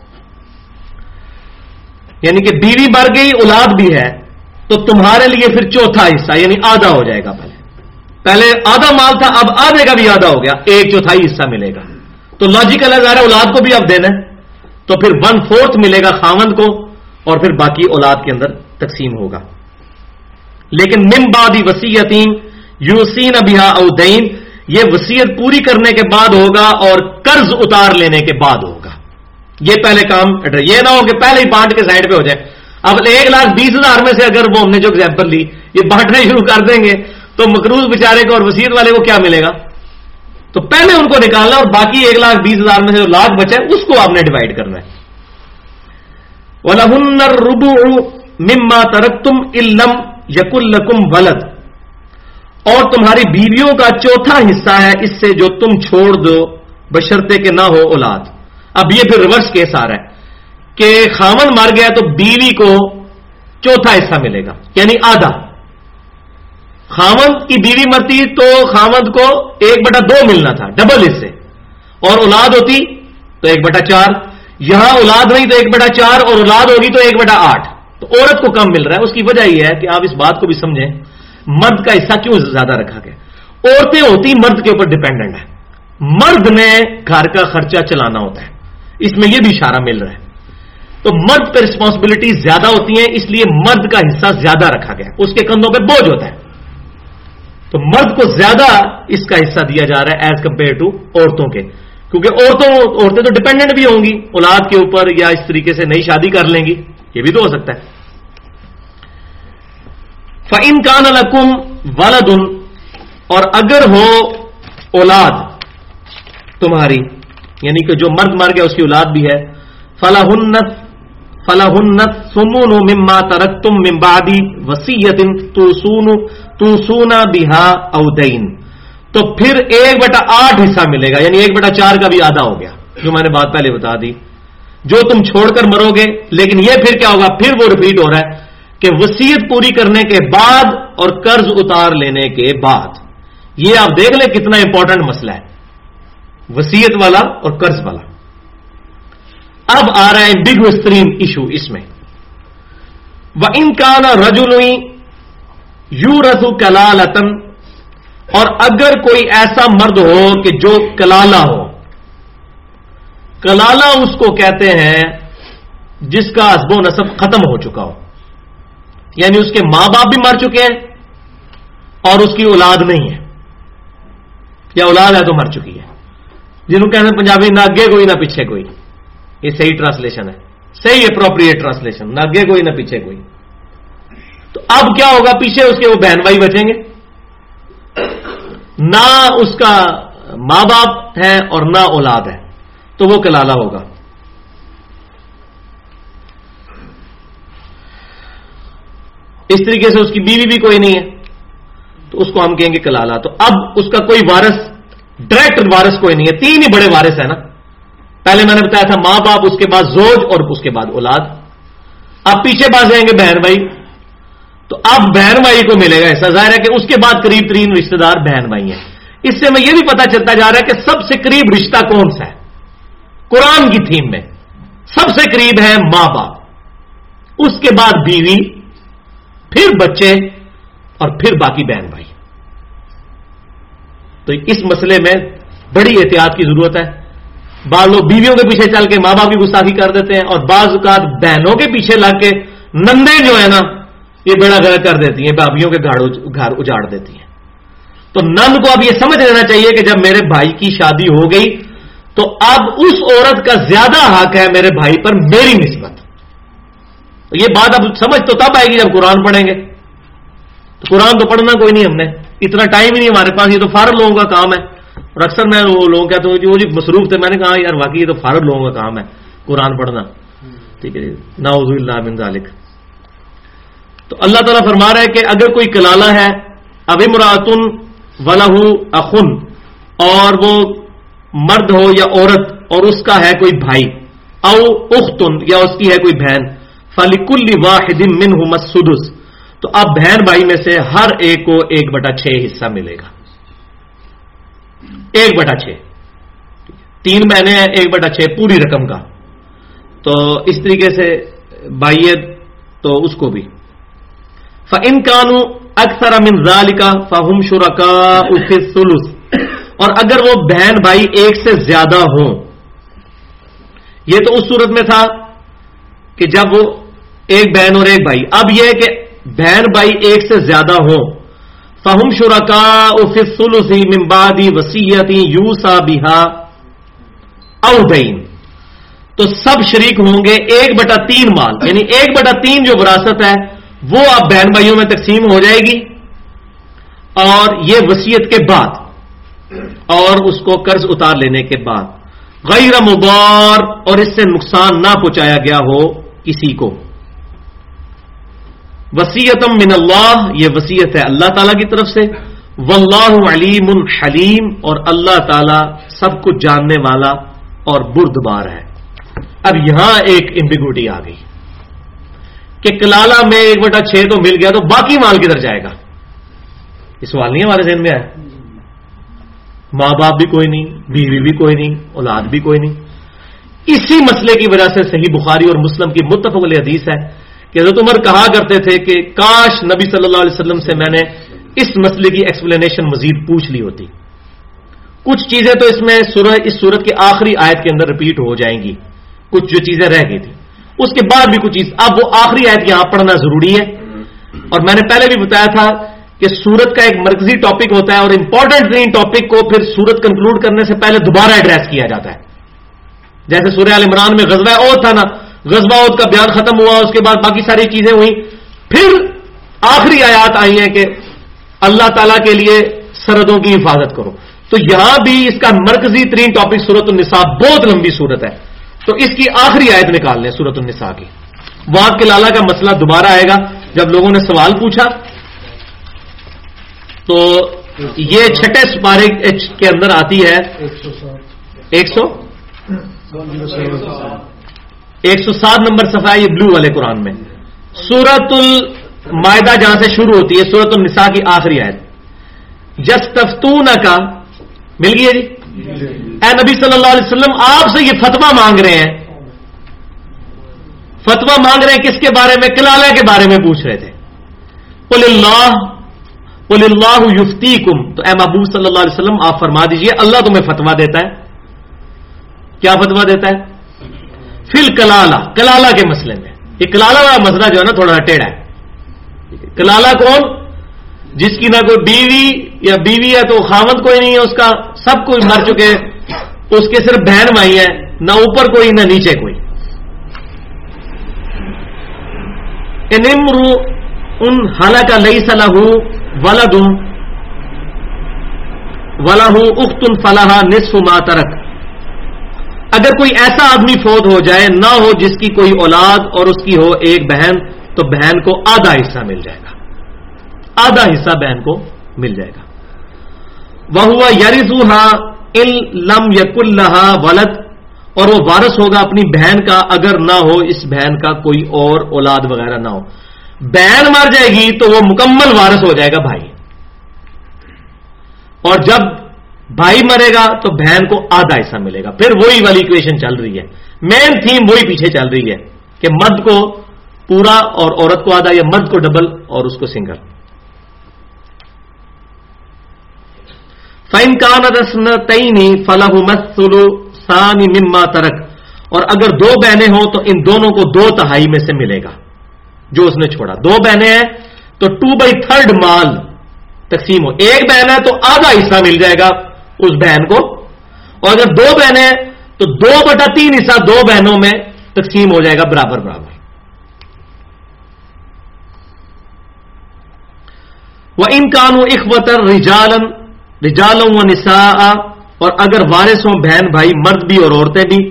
یعنی کہ بیوی مر گئی اولاد بھی ہے, تو تمہارے لیے پھر چوتھا حصہ یعنی آدھا ہو جائے گا. پہلے آدھا مال تھا, اب آدھے کا بھی آدھا ہو گیا, 1/4 حصہ ملے گا. تو لاجیکل ہے, ظاہر اولاد کو بھی اب دینا ہے, تو پھر 1/4 ملے گا خاوند کو, اور پھر باقی اولاد کے اندر تقسیم ہوگا. لیکن من بعد وصیۃ یوسین بہا او دین, یہ وصیت پوری کرنے کے بعد ہوگا اور قرض اتار لینے کے بعد ہوگا. یہ پہلے کام, یہ نہ ہو کہ پہلے ہی بانٹ کے سائڈ پہ ہو جائے. اب 1,20,000 میں سے اگر وہ ہم نے جو ایگزامپل لی یہ بانٹنا شروع کر دیں گے تو مقروض بیچارے کو اور وصیت والے کو کیا ملے گا؟ تو پہلے ان کو نکالنا اور باقی 1,20,000 میں سے جو لاکھ بچا ہے اس کو آپ نے ڈیوائڈ کرنا ہے. وَلَهُنَّ الرُّبُعُ مِمَّا تَرَكْتُمْ إِن لَّمْ يَكُن لَّكُمْ وَلَدٌ, اور تمہاری بیویوں کا چوتھا حصہ ہے اس سے جو تم چھوڑ دو بشرطے کہ نہ ہو اولاد. اب یہ پھر ریورس کیس آ رہا ہے کہ خاوند مر گیا تو بیوی کو چوتھا حصہ ملے گا, یعنی آدھا. خاوند کی بیوی مرتی تو خاوند کو 1/2 ملنا تھا, ڈبل حصے, اور اولاد ہوتی تو 1/4. یہاں اولاد نہیں تو 1/4, اور اولاد ہوگی تو 1/8. تو عورت کو کم مل رہا ہے. اس کی وجہ یہ ہے کہ آپ اس بات کو بھی سمجھیں, مرد کا حصہ کیوں زیادہ رکھا گیا؟ عورتیں ہوتی مرد کے اوپر ڈیپینڈنٹ ہیں, مرد نے گھر کا خرچہ چلانا ہوتا ہے, اس میں یہ بھی اشارہ مل رہا ہے. تو مرد پہ رسپانسبلٹی زیادہ ہوتی ہیں, اس لیے مرد کا حصہ زیادہ رکھا گیا, اس کے کندھوں پہ بوجھ ہوتا ہے. تو مرد کو زیادہ اس کا حصہ دیا جا رہا ہے ایز کمپیئر ٹو عورتوں کے, کیونکہ عورتیں تو ڈیپینڈنٹ بھی ہوں گی اولاد کے اوپر, یا اس طریقے سے نئی شادی کر لیں گی, یہ بھی تو ہو سکتا ہے. فَإِن كَانَ لَكُمْ وَلَدٌ, اور اگر ہو اولاد تمہاری, یعنی کہ جو مرد مر گیا اس کی اولاد بھی ہے, فَلَهُنَّ الثُّمُنُ مِمَّا تَرَكْتُم مِّن بَعْدِ وَصِيَّةٍ تُوصُونَ بِهَا أَوْ دَيْنٍ, تو پھر 1/8 حصہ ملے گا, یعنی 1/4 کا بھی آدھا ہو گیا, جو میں نے بات پہلے بتا دی جو تم چھوڑ کر مرو گے. لیکن یہ پھر کیا ہوگا؟ پھر وہ ریپیٹ ہو رہا ہے کہ وصیت پوری کرنے کے بعد اور قرض اتار لینے کے بعد. یہ آپ دیکھ لیں کتنا امپورٹنٹ مسئلہ ہے وصیت والا اور قرض والا. اب آ رہا ہے بگ ترین ایشو اس میں. وَإِن كَانَ رَجُلٌ يُورَثُ كَلَالَةً، اور اگر کوئی ایسا مرد ہو کہ جو کلالہ ہو. کلالہ اس کو کہتے ہیں جس کا حسب و نسب ختم ہو چکا ہو، یعنی اس کے ماں باپ بھی مر چکے ہیں اور اس کی اولاد نہیں ہے، یا اولاد ہے تو مر چکی ہے. جنہوں کہتے ہیں پنجابی نہ اگے کوئی نہ پیچھے کوئی. یہ صحیح ٹرانسلیشن ہے، صحیح اپروپریٹ ٹرانسلیشن، نہ اگے کوئی نہ پیچھے کوئی. تو اب کیا ہوگا؟ پیچھے اس کے وہ بہن بھائی بچیں گے، نہ اس کا ماں باپ ہے اور نہ اولاد ہے، تو وہ کلالہ ہوگا. اس طریقے سے اس کی بیوی بھی کوئی نہیں ہے تو اس کو ہم کہیں گے کلالہ. تو اب اس کا کوئی وارث، ڈائریکٹ وارث کوئی نہیں ہے. تین ہی بڑے وارث ہیں نا. پہلے میں نے بتایا تھا ماں باپ، اس کے بعد زوج اور اس کے بعد اولاد. اب پیچھے باز جائیں گے بہن بھائی. تو اب بہن بھائی کو ملے گا ایسا. ظاہر ہے کہ اس کے بعد قریب ترین رشتہ دار بہن بھائی ہیں. اس سے میں یہ بھی پتا چلتا جا رہا ہے کہ سب سے قریب رشتہ کون سا ہے قرآن کی تھیم میں. سب سے قریب ہے ماں باپ، اس کے بعد بیوی، پھر بچے اور پھر باقی بہن بھائی. تو اس مسئلے میں بڑی احتیاط کی ضرورت ہے. بعض لوگ بیویوں کے پیچھے چل کے ماں باپ کی گستاخی کر دیتے ہیں، اور بعض اوقات بہنوں کے پیچھے لگ کے نندیں جو ہے نا یہ بیڑا گرک کر دیتی ہیں، بھابھیوں کے گھر اجاڑ دیتی ہیں. تو نند کو اب یہ سمجھ لینا چاہیے کہ جب میرے بھائی کی شادی ہو گئی تو اب اس عورت کا زیادہ حق ہے میرے بھائی پر میری نسبت. تو یہ بات اب سمجھ تو تب آئے گی جب قرآن پڑھیں گے. تو قرآن تو پڑھنا کوئی نہیں، ہم نے اتنا ٹائم ہی نہیں ہمارے پاس. یہ تو فارغ لوگوں کا کام ہے. اور اکثر میں وہ لوگ کہتے ہیں کہ وہ جی مصروف تھے. میں نے کہا یار واقعی یہ تو فارغ لوگوں کا کام ہے قرآن پڑھنا. ٹھیک ہے، نعوذ باللہ من ذالک. تو اللہ تعالیٰ فرما رہا ہے کہ اگر کوئی کلالہ ہے، اب امراتن ولہ اخن، اور وہ مرد ہو یا عورت اور اس کا ہے کوئی بھائی، او اختن، یا اس کی ہے کوئی بہن، فلکل واحد منہما السدس، تو اب بہن بھائی میں سے ہر ایک کو 1/6 حصہ ملے گا. 1/6. 3 بہنیں ہیں، 1/6 پوری رقم کا. تو اس طریقے سے بھائی تو اس کو بھی. فَإِن كَانُوا أَكْثَرَ مِنْ ذَلِكَ فَهُمْ شُرَكَاءُ فِي الثُّلُثِ، اور اگر وہ بہن بھائی ایک سے زیادہ ہوں. یہ تو اس صورت میں تھا کہ جب وہ ایک بہن اور ایک بھائی. اب یہ کہ بہن بھائی ایک سے زیادہ ہوں. فَهُمْ شُرَكَاءُ فِي الثُّلُثِ مِنْ بَعْدِ وَصِيَّةٍ يُوصَى بِهَا أَوْ دَيْنٍ، تو سب شریک ہوں گے 1/3 مال، یعنی 1/3 جو وراثت ہے وہ اب بہن بھائیوں میں تقسیم ہو جائے گی. اور یہ وصیت کے بعد اور اس کو قرض اتار لینے کے بعد، غیر مضار، اور اس سے نقصان نہ پہنچایا گیا ہو کسی کو. وصیتم من اللہ، یہ وصیت ہے اللہ تعالیٰ کی طرف سے. واللہ علیم حلیم، اور اللہ تعالیٰ سب کچھ جاننے والا اور بردبار ہے. اب یہاں ایک ایمبیگوٹی آ گئی کہ کلالہ میں 1/6 تو مل گیا، تو باقی مال کدھر جائے گا؟ یہ سوال نہیں ہمارے ذہن میں آیا. ماں باپ بھی کوئی نہیں، بیوی بھی کوئی نہیں، اولاد بھی کوئی نہیں. اسی مسئلے کی وجہ سے صحیح بخاری اور مسلم کی متفق علیہ حدیث ہے کہ حضرت عمر کہا کرتے تھے کہ کاش نبی صلی اللہ علیہ وسلم سے میں نے اس مسئلے کی ایکسپلینیشن مزید پوچھ لی ہوتی. کچھ چیزیں تو اس میں اس سورت کی آخری آیت کے اندر ریپیٹ ہو جائیں گی، کچھ جو چیزیں رہ گئی تھی اس کے بعد بھی کچھ چیز. اب وہ آخری آیت یہاں پڑھنا ضروری ہے. اور میں نے پہلے بھی بتایا تھا کہ سورت کا ایک مرکزی ٹاپک ہوتا ہے، اور امپورٹنٹ ترین ٹاپک کو پھر سورت کنکلوڈ کرنے سے پہلے دوبارہ ایڈریس کیا جاتا ہے. جیسے سورہ آل عمران میں غزوہ احد تھا نا، غزوہ احد کا بیان ختم ہوا، اس کے بعد باقی ساری چیزیں ہوئی، پھر آخری آیات آئی ہیں کہ اللہ تعالیٰ کے لیے سرحدوں کی حفاظت کرو. تو یہاں بھی اس کا مرکزی ترین ٹاپک سورۃ النساء، بہت لمبی سورت ہے، تو اس کی آخری آیت نکال لیں سورۃ النساء کی. وہاں کلالہ کا مسئلہ دوبارہ آئے گا. جب لوگوں نے سوال پوچھا تو یہ 6 سپارے کے اندر آتی ہے 100 107 نمبر صفحہ یہ بلو والے قرآن میں سورۃ المائدہ جہاں سے شروع ہوتی ہے سورۃ النساء کی آخری آیت یستفتونک مل گئی ہے جی. اے نبی صلی اللہ علیہ وسلم آپ سے یہ فتویٰ مانگ رہے ہیں. فتویٰ مانگ رہے ہیں کس کے بارے میں؟ کلالہ کے بارے میں پوچھ رہے تھے. قل اللہ یفتیکم. تو اے محبوب صلی اللہ علیہ وسلم آپ فرما دیجئے اللہ تمہیں فتویٰ دیتا ہے. کیا فتویٰ دیتا ہے؟ فی الکلالہ، کلالہ کے مسئلے میں. یہ کلالہ والا مسئلہ جو ہے نا تھوڑا ٹیڑھا ہے. کلالہ کون؟ جس کی نہ کوئی بیوی یا بیوی ہے تو خاوند کوئی نہیں ہے اس کا، سب کوئی مر چکے، اس کے صرف بہن بھائی ہیں، نہ اوپر کوئی نہ نیچے کوئی. ان امرؤ ہلک لیس لہ ولد ولہ اخت فلہا نصف ما ترک. اگر کوئی ایسا آدمی فوت ہو جائے نہ ہو جس کی کوئی اولاد اور اس کی ہو ایک بہن تو بہن کو آدھا حصہ مل جائے گا. آدھا حصہ بہن کو مل جائے گا. وَهُوَ يَرِثُهَا إِن لَّمْ يَكُن لَّهَا وَلَدٌ. اور وہ وارث ہوگا اپنی بہن کا اگر نہ ہو اس بہن کا کوئی اور اولاد وغیرہ نہ ہو. بہن مر جائے گی تو وہ مکمل وارث ہو جائے گا بھائی، اور جب بھائی مرے گا تو بہن کو آدھا حصہ ملے گا. پھر وہی والی ایکویشن چل رہی ہے، مین تھیم وہی پیچھے چل رہی ہے کہ مرد کو پورا اور عورت کو آدھا، یا مرد کو ڈبل اور اس کو سنگل. فَإِن كَانَتْ اثْنَتَيْنِ فَلَهُمَا الثُّلُثَانِ مِمَّا تَرَكَ. اور اگر دو بہنیں ہوں تو ان دونوں کو 2/3 میں سے ملے گا جو اس نے چھوڑا. دو بہنیں ہیں تو 2/3 مال تقسیم ہو. ایک بہن ہے تو آدھا حصہ مل جائے گا اس بہن کو، اور اگر دو بہنیں ہیں تو 2/3 حصہ دو بہنوں میں تقسیم ہو جائے گا برابر برابر. وَإِن كَانُوا إِخْوَةً رِجَالًا وَنِسَاءً. اور اگر وارث ہوں بہن بھائی مرد بھی اور عورتیں بھی.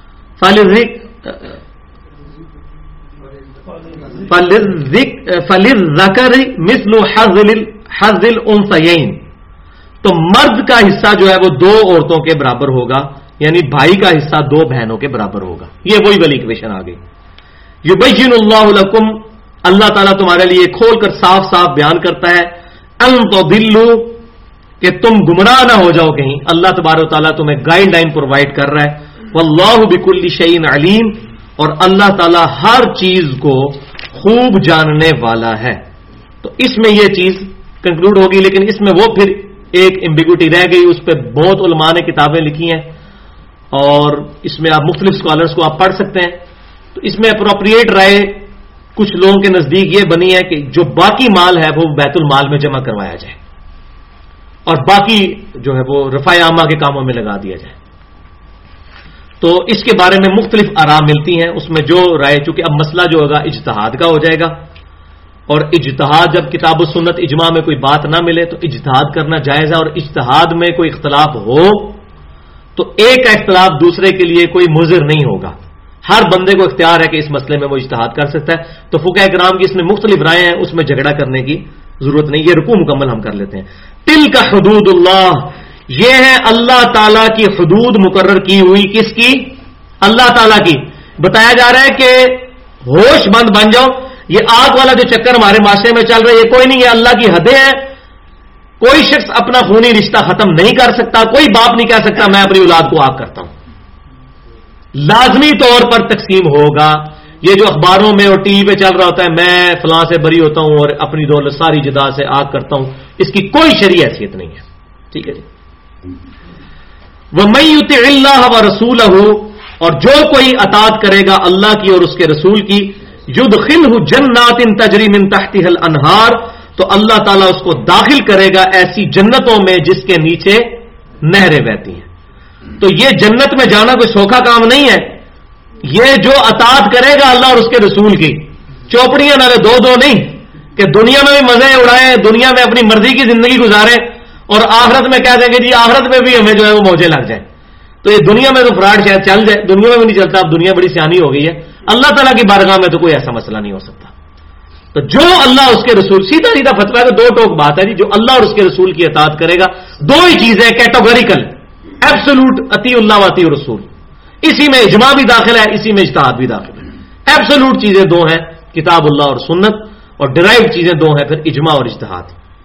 فَلِلذَّكَرِ مِثْلُ حَظِّ الْأُنثَيَيْنِ. تو مرد کا حصہ جو ہے وہ دو عورتوں کے برابر ہوگا، یعنی بھائی کا حصہ دو بہنوں کے برابر ہوگا. یہ وہی والی ایکویشن آ گئی. یبین اللہ لکم. اللہ تعالیٰ تمہارے لیے کھول کر صاف صاف بیان کرتا ہے ان تضلوا، کہ تم گمراہ نہ ہو جاؤ کہیں. اللہ تبارک و تعالیٰ تمہیں گائیڈ لائن پرووائڈ کر رہا ہے. واللہ بکل شیء علیم. اور اللہ تعالیٰ ہر چیز کو خوب جاننے والا ہے. تو اس میں یہ چیز کنکلوڈ ہوگی، لیکن اس میں وہ پھر ایک ایمبیگوٹی رہ گئی. اس پہ بہت علماء نے کتابیں لکھی ہیں اور اس میں آپ مختلف اسکالرس کو آپ پڑھ سکتے ہیں. تو اس میں اپروپریٹ رائے کچھ لوگوں کے نزدیک یہ بنی ہے کہ جو باقی مال ہے وہ بیت المال میں جمع کروایا جائے اور باقی جو ہے وہ رفاع عامہ کے کاموں میں لگا دیا جائے. تو اس کے بارے میں مختلف آراء ملتی ہیں. اس میں جو رائے، چونکہ اب مسئلہ جو ہوگا اجتہاد کا ہو جائے گا، اور اجتہاد جب کتاب و سنت اجماع میں کوئی بات نہ ملے تو اجتہاد کرنا جائز ہے. اور اجتہاد میں کوئی اختلاف ہو تو ایک کا اختلاف دوسرے کے لیے کوئی مضر نہیں ہوگا. ہر بندے کو اختیار ہے کہ اس مسئلے میں وہ اجتہاد کر سکتا ہے. تو فقہ کرام کی اس میں مختلف رائے ہیں، اس میں جھگڑا کرنے کی ضرورت نہیں. یہ رکوع مکمل ہم کر لیتے ہیں. تلک حدود اللہ. یہ ہے اللہ تعالیٰ کی حدود مقرر کی ہوئی. کس کی؟ اللہ تعالیٰ کی. بتایا جا رہا ہے کہ ہوش مند بن جاؤ. یہ آگ والا جو چکر ہمارے معاشرے میں چل رہا ہے یہ کوئی نہیں ہے، اللہ کی حدیں ہیں. کوئی شخص اپنا خونی رشتہ ختم نہیں کر سکتا. کوئی باپ نہیں کہہ سکتا میں اپنی اولاد کو آگ کرتا ہوں. لازمی طور پر تقسیم ہوگا. یہ جو اخباروں میں اور ٹی وی پہ چل رہا ہوتا ہے میں فلاں سے بری ہوتا ہوں اور اپنی دولت ساری جداد سے آگ کرتا ہوں، اس کی کوئی شرعی حیثیت نہیں ہے. ٹھیک ہے جی. وَمَن يُطِعِ اللَّهَ وَرَسُولَهُ. اور جو کوئی اطاعت کرے گا اللہ کی اور اس کے رسول کی، يُدْخِلْهُ جَنَّاتٍ تَجْرِي مِن تَحْتِهَا الْأَنْهَارُ. تو اللہ تعالیٰ اس کو داخل کرے گا ایسی جنتوں میں جس کے نیچے نہریں بہتی ہیں. تو یہ جنت میں جانا کوئی سوکھا کام نہیں ہے. یہ جو اطاعت کرے گا اللہ اور اس کے رسول کی، چوپڑیاں نہ دو نہیں کہ دنیا میں بھی مزے اڑائیں، دنیا میں اپنی مرضی کی زندگی گزاریں اور آخرت میں کہہ دیں گے جی آخرت میں بھی ہمیں جو ہے وہ موجے لگ جائیں. تو یہ دنیا میں تو فراڈ شاید چل جائے، دنیا میں بھی نہیں چلتا. اب دنیا بڑی سیانی ہو گئی ہے. اللہ تعالیٰ کی بارگاہ میں تو کوئی ایسا مسئلہ نہیں ہو سکتا. تو جو اللہ اس کے رسول، سیدھا سیدھا فتویٰ ہے. دو ٹوک بات ہے جی. جو اللہ اور اس کے رسول کی اطاعت کرے گا، دو ہی چیزیں کیٹیگوریکل ایبسولوٹ، اطیع اللہ و اطیع رسول. اسی میں اجماع بھی داخل ہے، اسی میں اجتہاد بھی داخل ہے. ایبسولوٹ چیزیں دو ہیں، کتاب اللہ اور سنت، اور ڈرائیو چیزیں دو ہیں، پھر اجماع اور اجتہاد.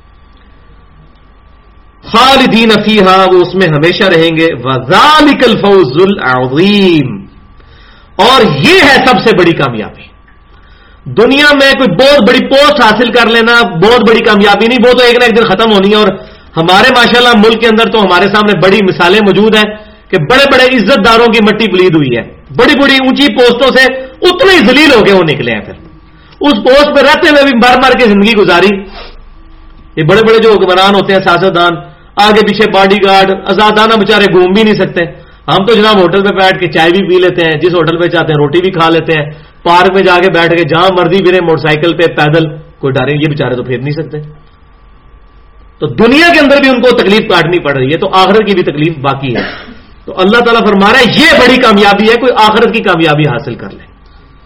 خالدین فیہا، وہ اس میں ہمیشہ رہیں گے. وذالک الفوز العظیم، اور یہ ہے سب سے بڑی کامیابی. دنیا میں کوئی بہت بڑی پوسٹ حاصل کر لینا بہت بڑی کامیابی نہیں، وہ تو ایک نہ ایک دن ختم ہونی ہے. اور ہمارے ماشاءاللہ ملک کے اندر تو ہمارے سامنے بڑی مثالیں موجود ہیں کہ بڑے بڑے عزت داروں کی مٹی پلید ہوئی ہے، بڑی بڑی اونچی پوسٹوں سے اتنے ہی ذلیل ہو کے وہ نکلے ہیں، پھر اس پوسٹ پہ رہتے ہوئے بھی مر مر کے زندگی گزاری. یہ بڑے بڑے جو حکمران ہوتے ہیں، سیاستدان، آگے پیچھے باڈی گارڈ، آزادانہ بیچارے گھوم بھی نہیں سکتے. ہم تو جناب ہوٹل پہ بیٹھ کے چائے بھی پی لیتے ہیں، جس ہوٹل پہ چاہتے ہیں روٹی بھی کھا لیتے ہیں، پارک میں جا کے بیٹھ کے جہاں مرضی پھرے، موٹر سائیکل پہ، پیدل، کوئی ڈرے. یہ بیچارے تو پھر نہیں سکتے. تو دنیا کے اندر بھی ان کو تکلیف کاٹنی پڑ رہی ہے، تو آخرت کی بھی تکلیف باقی ہے. تو اللہ تعالیٰ فرما رہا ہے یہ بڑی کامیابی ہے، کوئی آخرت کی کامیابی حاصل کر لے.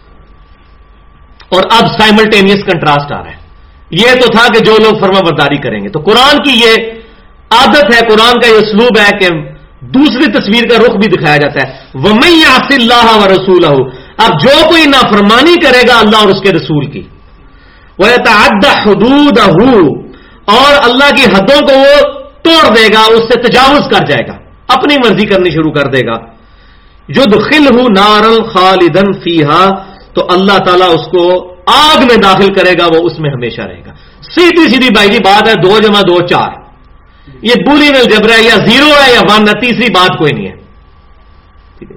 اور اب سائملٹینیس کنٹراسٹ آ رہا ہے. یہ تو تھا کہ جو لوگ فرما برداری کریں گے، تو قرآن کی یہ عادت ہے، قرآن کا یہ اسلوب ہے کہ دوسری تصویر کا رخ بھی دکھایا جاتا ہے. وَمَن يَعْصِ اللَّهَ وَرَسُولَهُ، اب جو کوئی نافرمانی کرے گا اللہ اور اس کے رسول کی، وَيَتَعَدَّ حُدُودَهُ، اور اللہ کی حدوں کو وہ توڑ دے گا، اس سے تجاوز کر جائے گا، اپنی مرضی کرنی شروع کر دے گا. يُدْخِلْهُ نَارًا خَالِدًا فِيهَا، تو اللہ تعالیٰ اس کو آگ میں داخل کرے گا، وہ اس میں ہمیشہ رہے گا. سیدھی سیدھی بھائی جی بات ہے، 2 × 2 = 4. یہ بولین الجبر ہے، یا 0 ہے یا 1 ہے، تیسری بات کوئی نہیں ہے. ٹھیک ہے،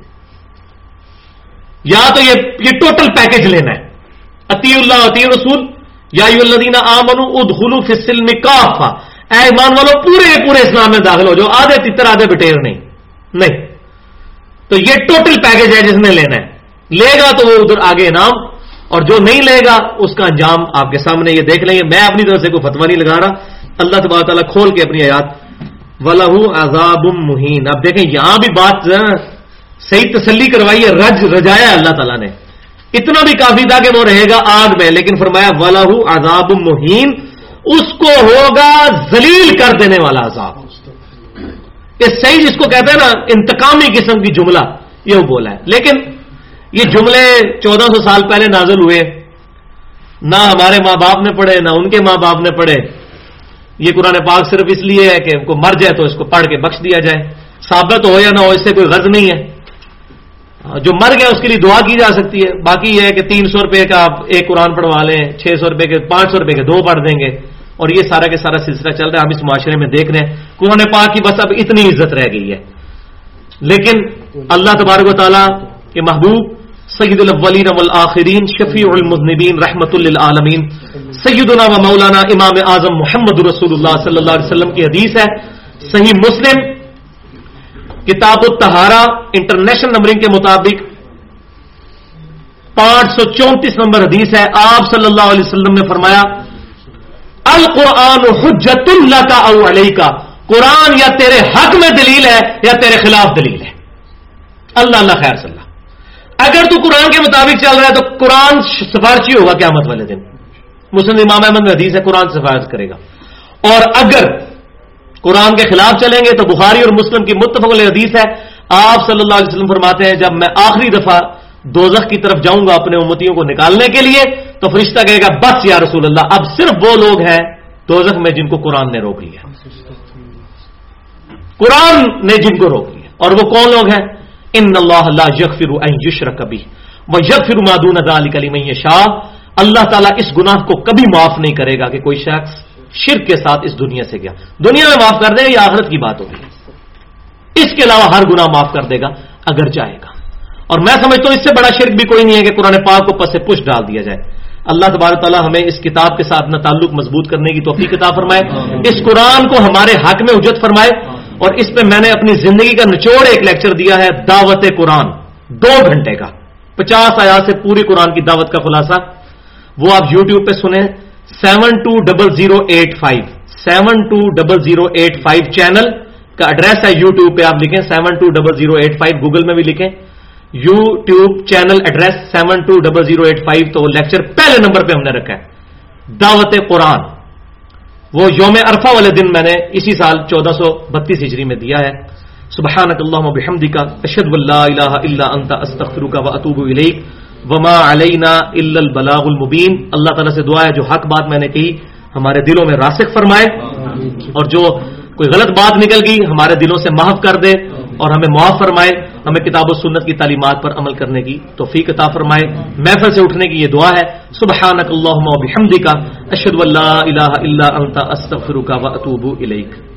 یا تو یہ ٹوٹل پیکج لینا ہے. اطیعوا اللہ اطیعوا الرسول یا ایھا الذین آمنوا ادخلوا فی السلم کافہ، اے ایمان والو پورے پورے اسلام میں داخل ہو جاؤ، آدھے تتر آدھے بٹیر نہیں. تو یہ ٹوٹل پیکج ہے جس نے لینا ہے. لے گا تو وہ ادھر آگے انعام، اور جو نہیں لے گا اس کا انجام آپ کے سامنے. یہ دیکھ لیں گے، میں اپنی طرف سے کوئی فتویٰ نہیں لگا رہا، اللہ تبارک تعالیٰ کھول کے اپنی آیات. وَلَهُ عَذَابٌ مُّهِينٌ، اب دیکھیں یہاں بھی بات صحیح تسلی کروائی ہے، رجایا اللہ تعالیٰ نے. اتنا بھی کافی تھا کہ وہ رہے گا آگ میں، لیکن فرمایا وَلَهُ عَذَابٌ مُّهِينٌ، اس کو ہوگا ذلیل کر دینے والا عذاب. یہ صحیح جس کو کہتے ہیں نا انتقامی قسم کی جملہ، یہ وہ بولا ہے. لیکن یہ جملے 1400 سال پہلے نازل ہوئے، نہ ہمارے ماں باپ نے پڑھے نہ ان کے ماں باپ نے پڑھے. یہ قرآن پاک صرف اس لیے ہے کہ ان کو مر جائے تو اس کو پڑھ کے بخش دیا جائے، ثابت ہو یا نہ ہو اس سے کوئی غرض نہیں ہے. جو مر گیا اس کے لیے دعا کی جا سکتی ہے. باقی یہ ہے کہ 300 روپے کا آپ ایک قرآن پڑھوا لیں، 600 روپے کے 500 روپے کے 2 پڑھ دیں گے، اور یہ سارا کے سارا سلسلہ چل رہا ہے. ہم اس معاشرے میں دیکھ رہے ہیں قرآن پاک کی بس اب اتنی عزت رہ گئی ہے. لیکن اللہ تبارک و تعالیٰ کے محبوب سید الاولین والآخرین، شفیع المذنبین، رحمت للعالمین، سیدنا و مولانا امام اعظم محمد رسول اللہ صلی اللہ علیہ وسلم کی حدیث ہے، صحیح مسلم کتاب الطہارہ انٹرنیشنل نمبرنگ کے مطابق 534 نمبر حدیث ہے. آپ صلی اللہ علیہ وسلم نے فرمایا القرآن حجت لک او علیک، قرآن یا تیرے حق میں دلیل ہے یا تیرے خلاف دلیل ہے. اللہ اللہ خیر صلی اللہ. اگر تو قرآن کے مطابق چل رہا ہے تو قرآن سفارشی ہوگا قیامت والے دن. مسلم امام احمد میں حدیث ہے قرآن سفارش کرے گا. اور اگر قرآن کے خلاف چلیں گے تو بخاری اور مسلم کی متفق علیہ حدیث ہے، آپ صلی اللہ علیہ وسلم فرماتے ہیں جب میں آخری دفعہ دوزخ کی طرف جاؤں گا اپنے امتیوں کو نکالنے کے لیے تو فرشتہ کہے گا بس یا رسول اللہ، اب صرف وہ لوگ ہیں دوزخ میں جن کو قرآن نے روک لیا، قرآن نے جن کو روک لیا. اور وہ کون لوگ ہیں؟ ان اللہ لا یغفر ان یشرک بہ ویغفر ما دون ذلک لمن یشاء، اللہ تعالیٰ اس گناہ کو کبھی معاف نہیں کرے گا کہ کوئی شخص شرک کے ساتھ اس دنیا سے گیا. دنیا میں معاف کر دے گا، یہ آخرت کی بات ہوگی. اس کے علاوہ ہر گناہ معاف کر دے گا اگر چاہے گا. اور میں سمجھتا ہوں اس سے بڑا شرک بھی کوئی نہیں ہے کہ قرآن پاک کو پس سے پش ڈال دیا جائے. اللہ تبارک تعالیٰ ہمیں اس کتاب کے ساتھ اپنا تعلق مضبوط کرنے کی توفیق عطا فرمائے، اس قرآن کو ہمارے حق میں حجت فرمائے. اور اس پہ میں نے اپنی زندگی کا نچوڑ ایک لیکچر دیا ہے، دعوت قرآن، 2 گھنٹے کا، 50 آیات سے پوری قرآن کی دعوت کا خلاصہ. وہ آپ یوٹیوب پہ سنیں، 720085 720085 چینل کا ایڈریس ہے. یوٹیوب پہ آپ لکھیں 720085، گوگل میں بھی لکھیں یوٹیوب چینل ایڈریس 720085. تو وہ لیکچر پہلے نمبر پہ ہم نے رکھا ہے، دعوت قرآن. وہ یوم عرفہ والے دن میں نے اسی سال 1432 ہجری میں دیا ہے. سبحانک اللہم وبحمدک اشہد ان لا الہ الا انت استغفرک واتوب الیک وما علینا الا البلاغ المبین. اللہ تعالیٰ سے دعا ہے جو حق بات میں نے کہی ہمارے دلوں میں راسخ فرمائے، اور جو کوئی غلط بات نکل گئی ہمارے دلوں سے محو کر دے، اور ہمیں معاف فرمائے، ہمیں کتاب و سنت کی تعلیمات پر عمل کرنے کی توفیق عطا فرمائے. محفل سے اٹھنے کی یہ دعا ہے. سبحانک اللہم وبحمدک اشہد ان لا الہ الا انت استغفرک واتوب الیک.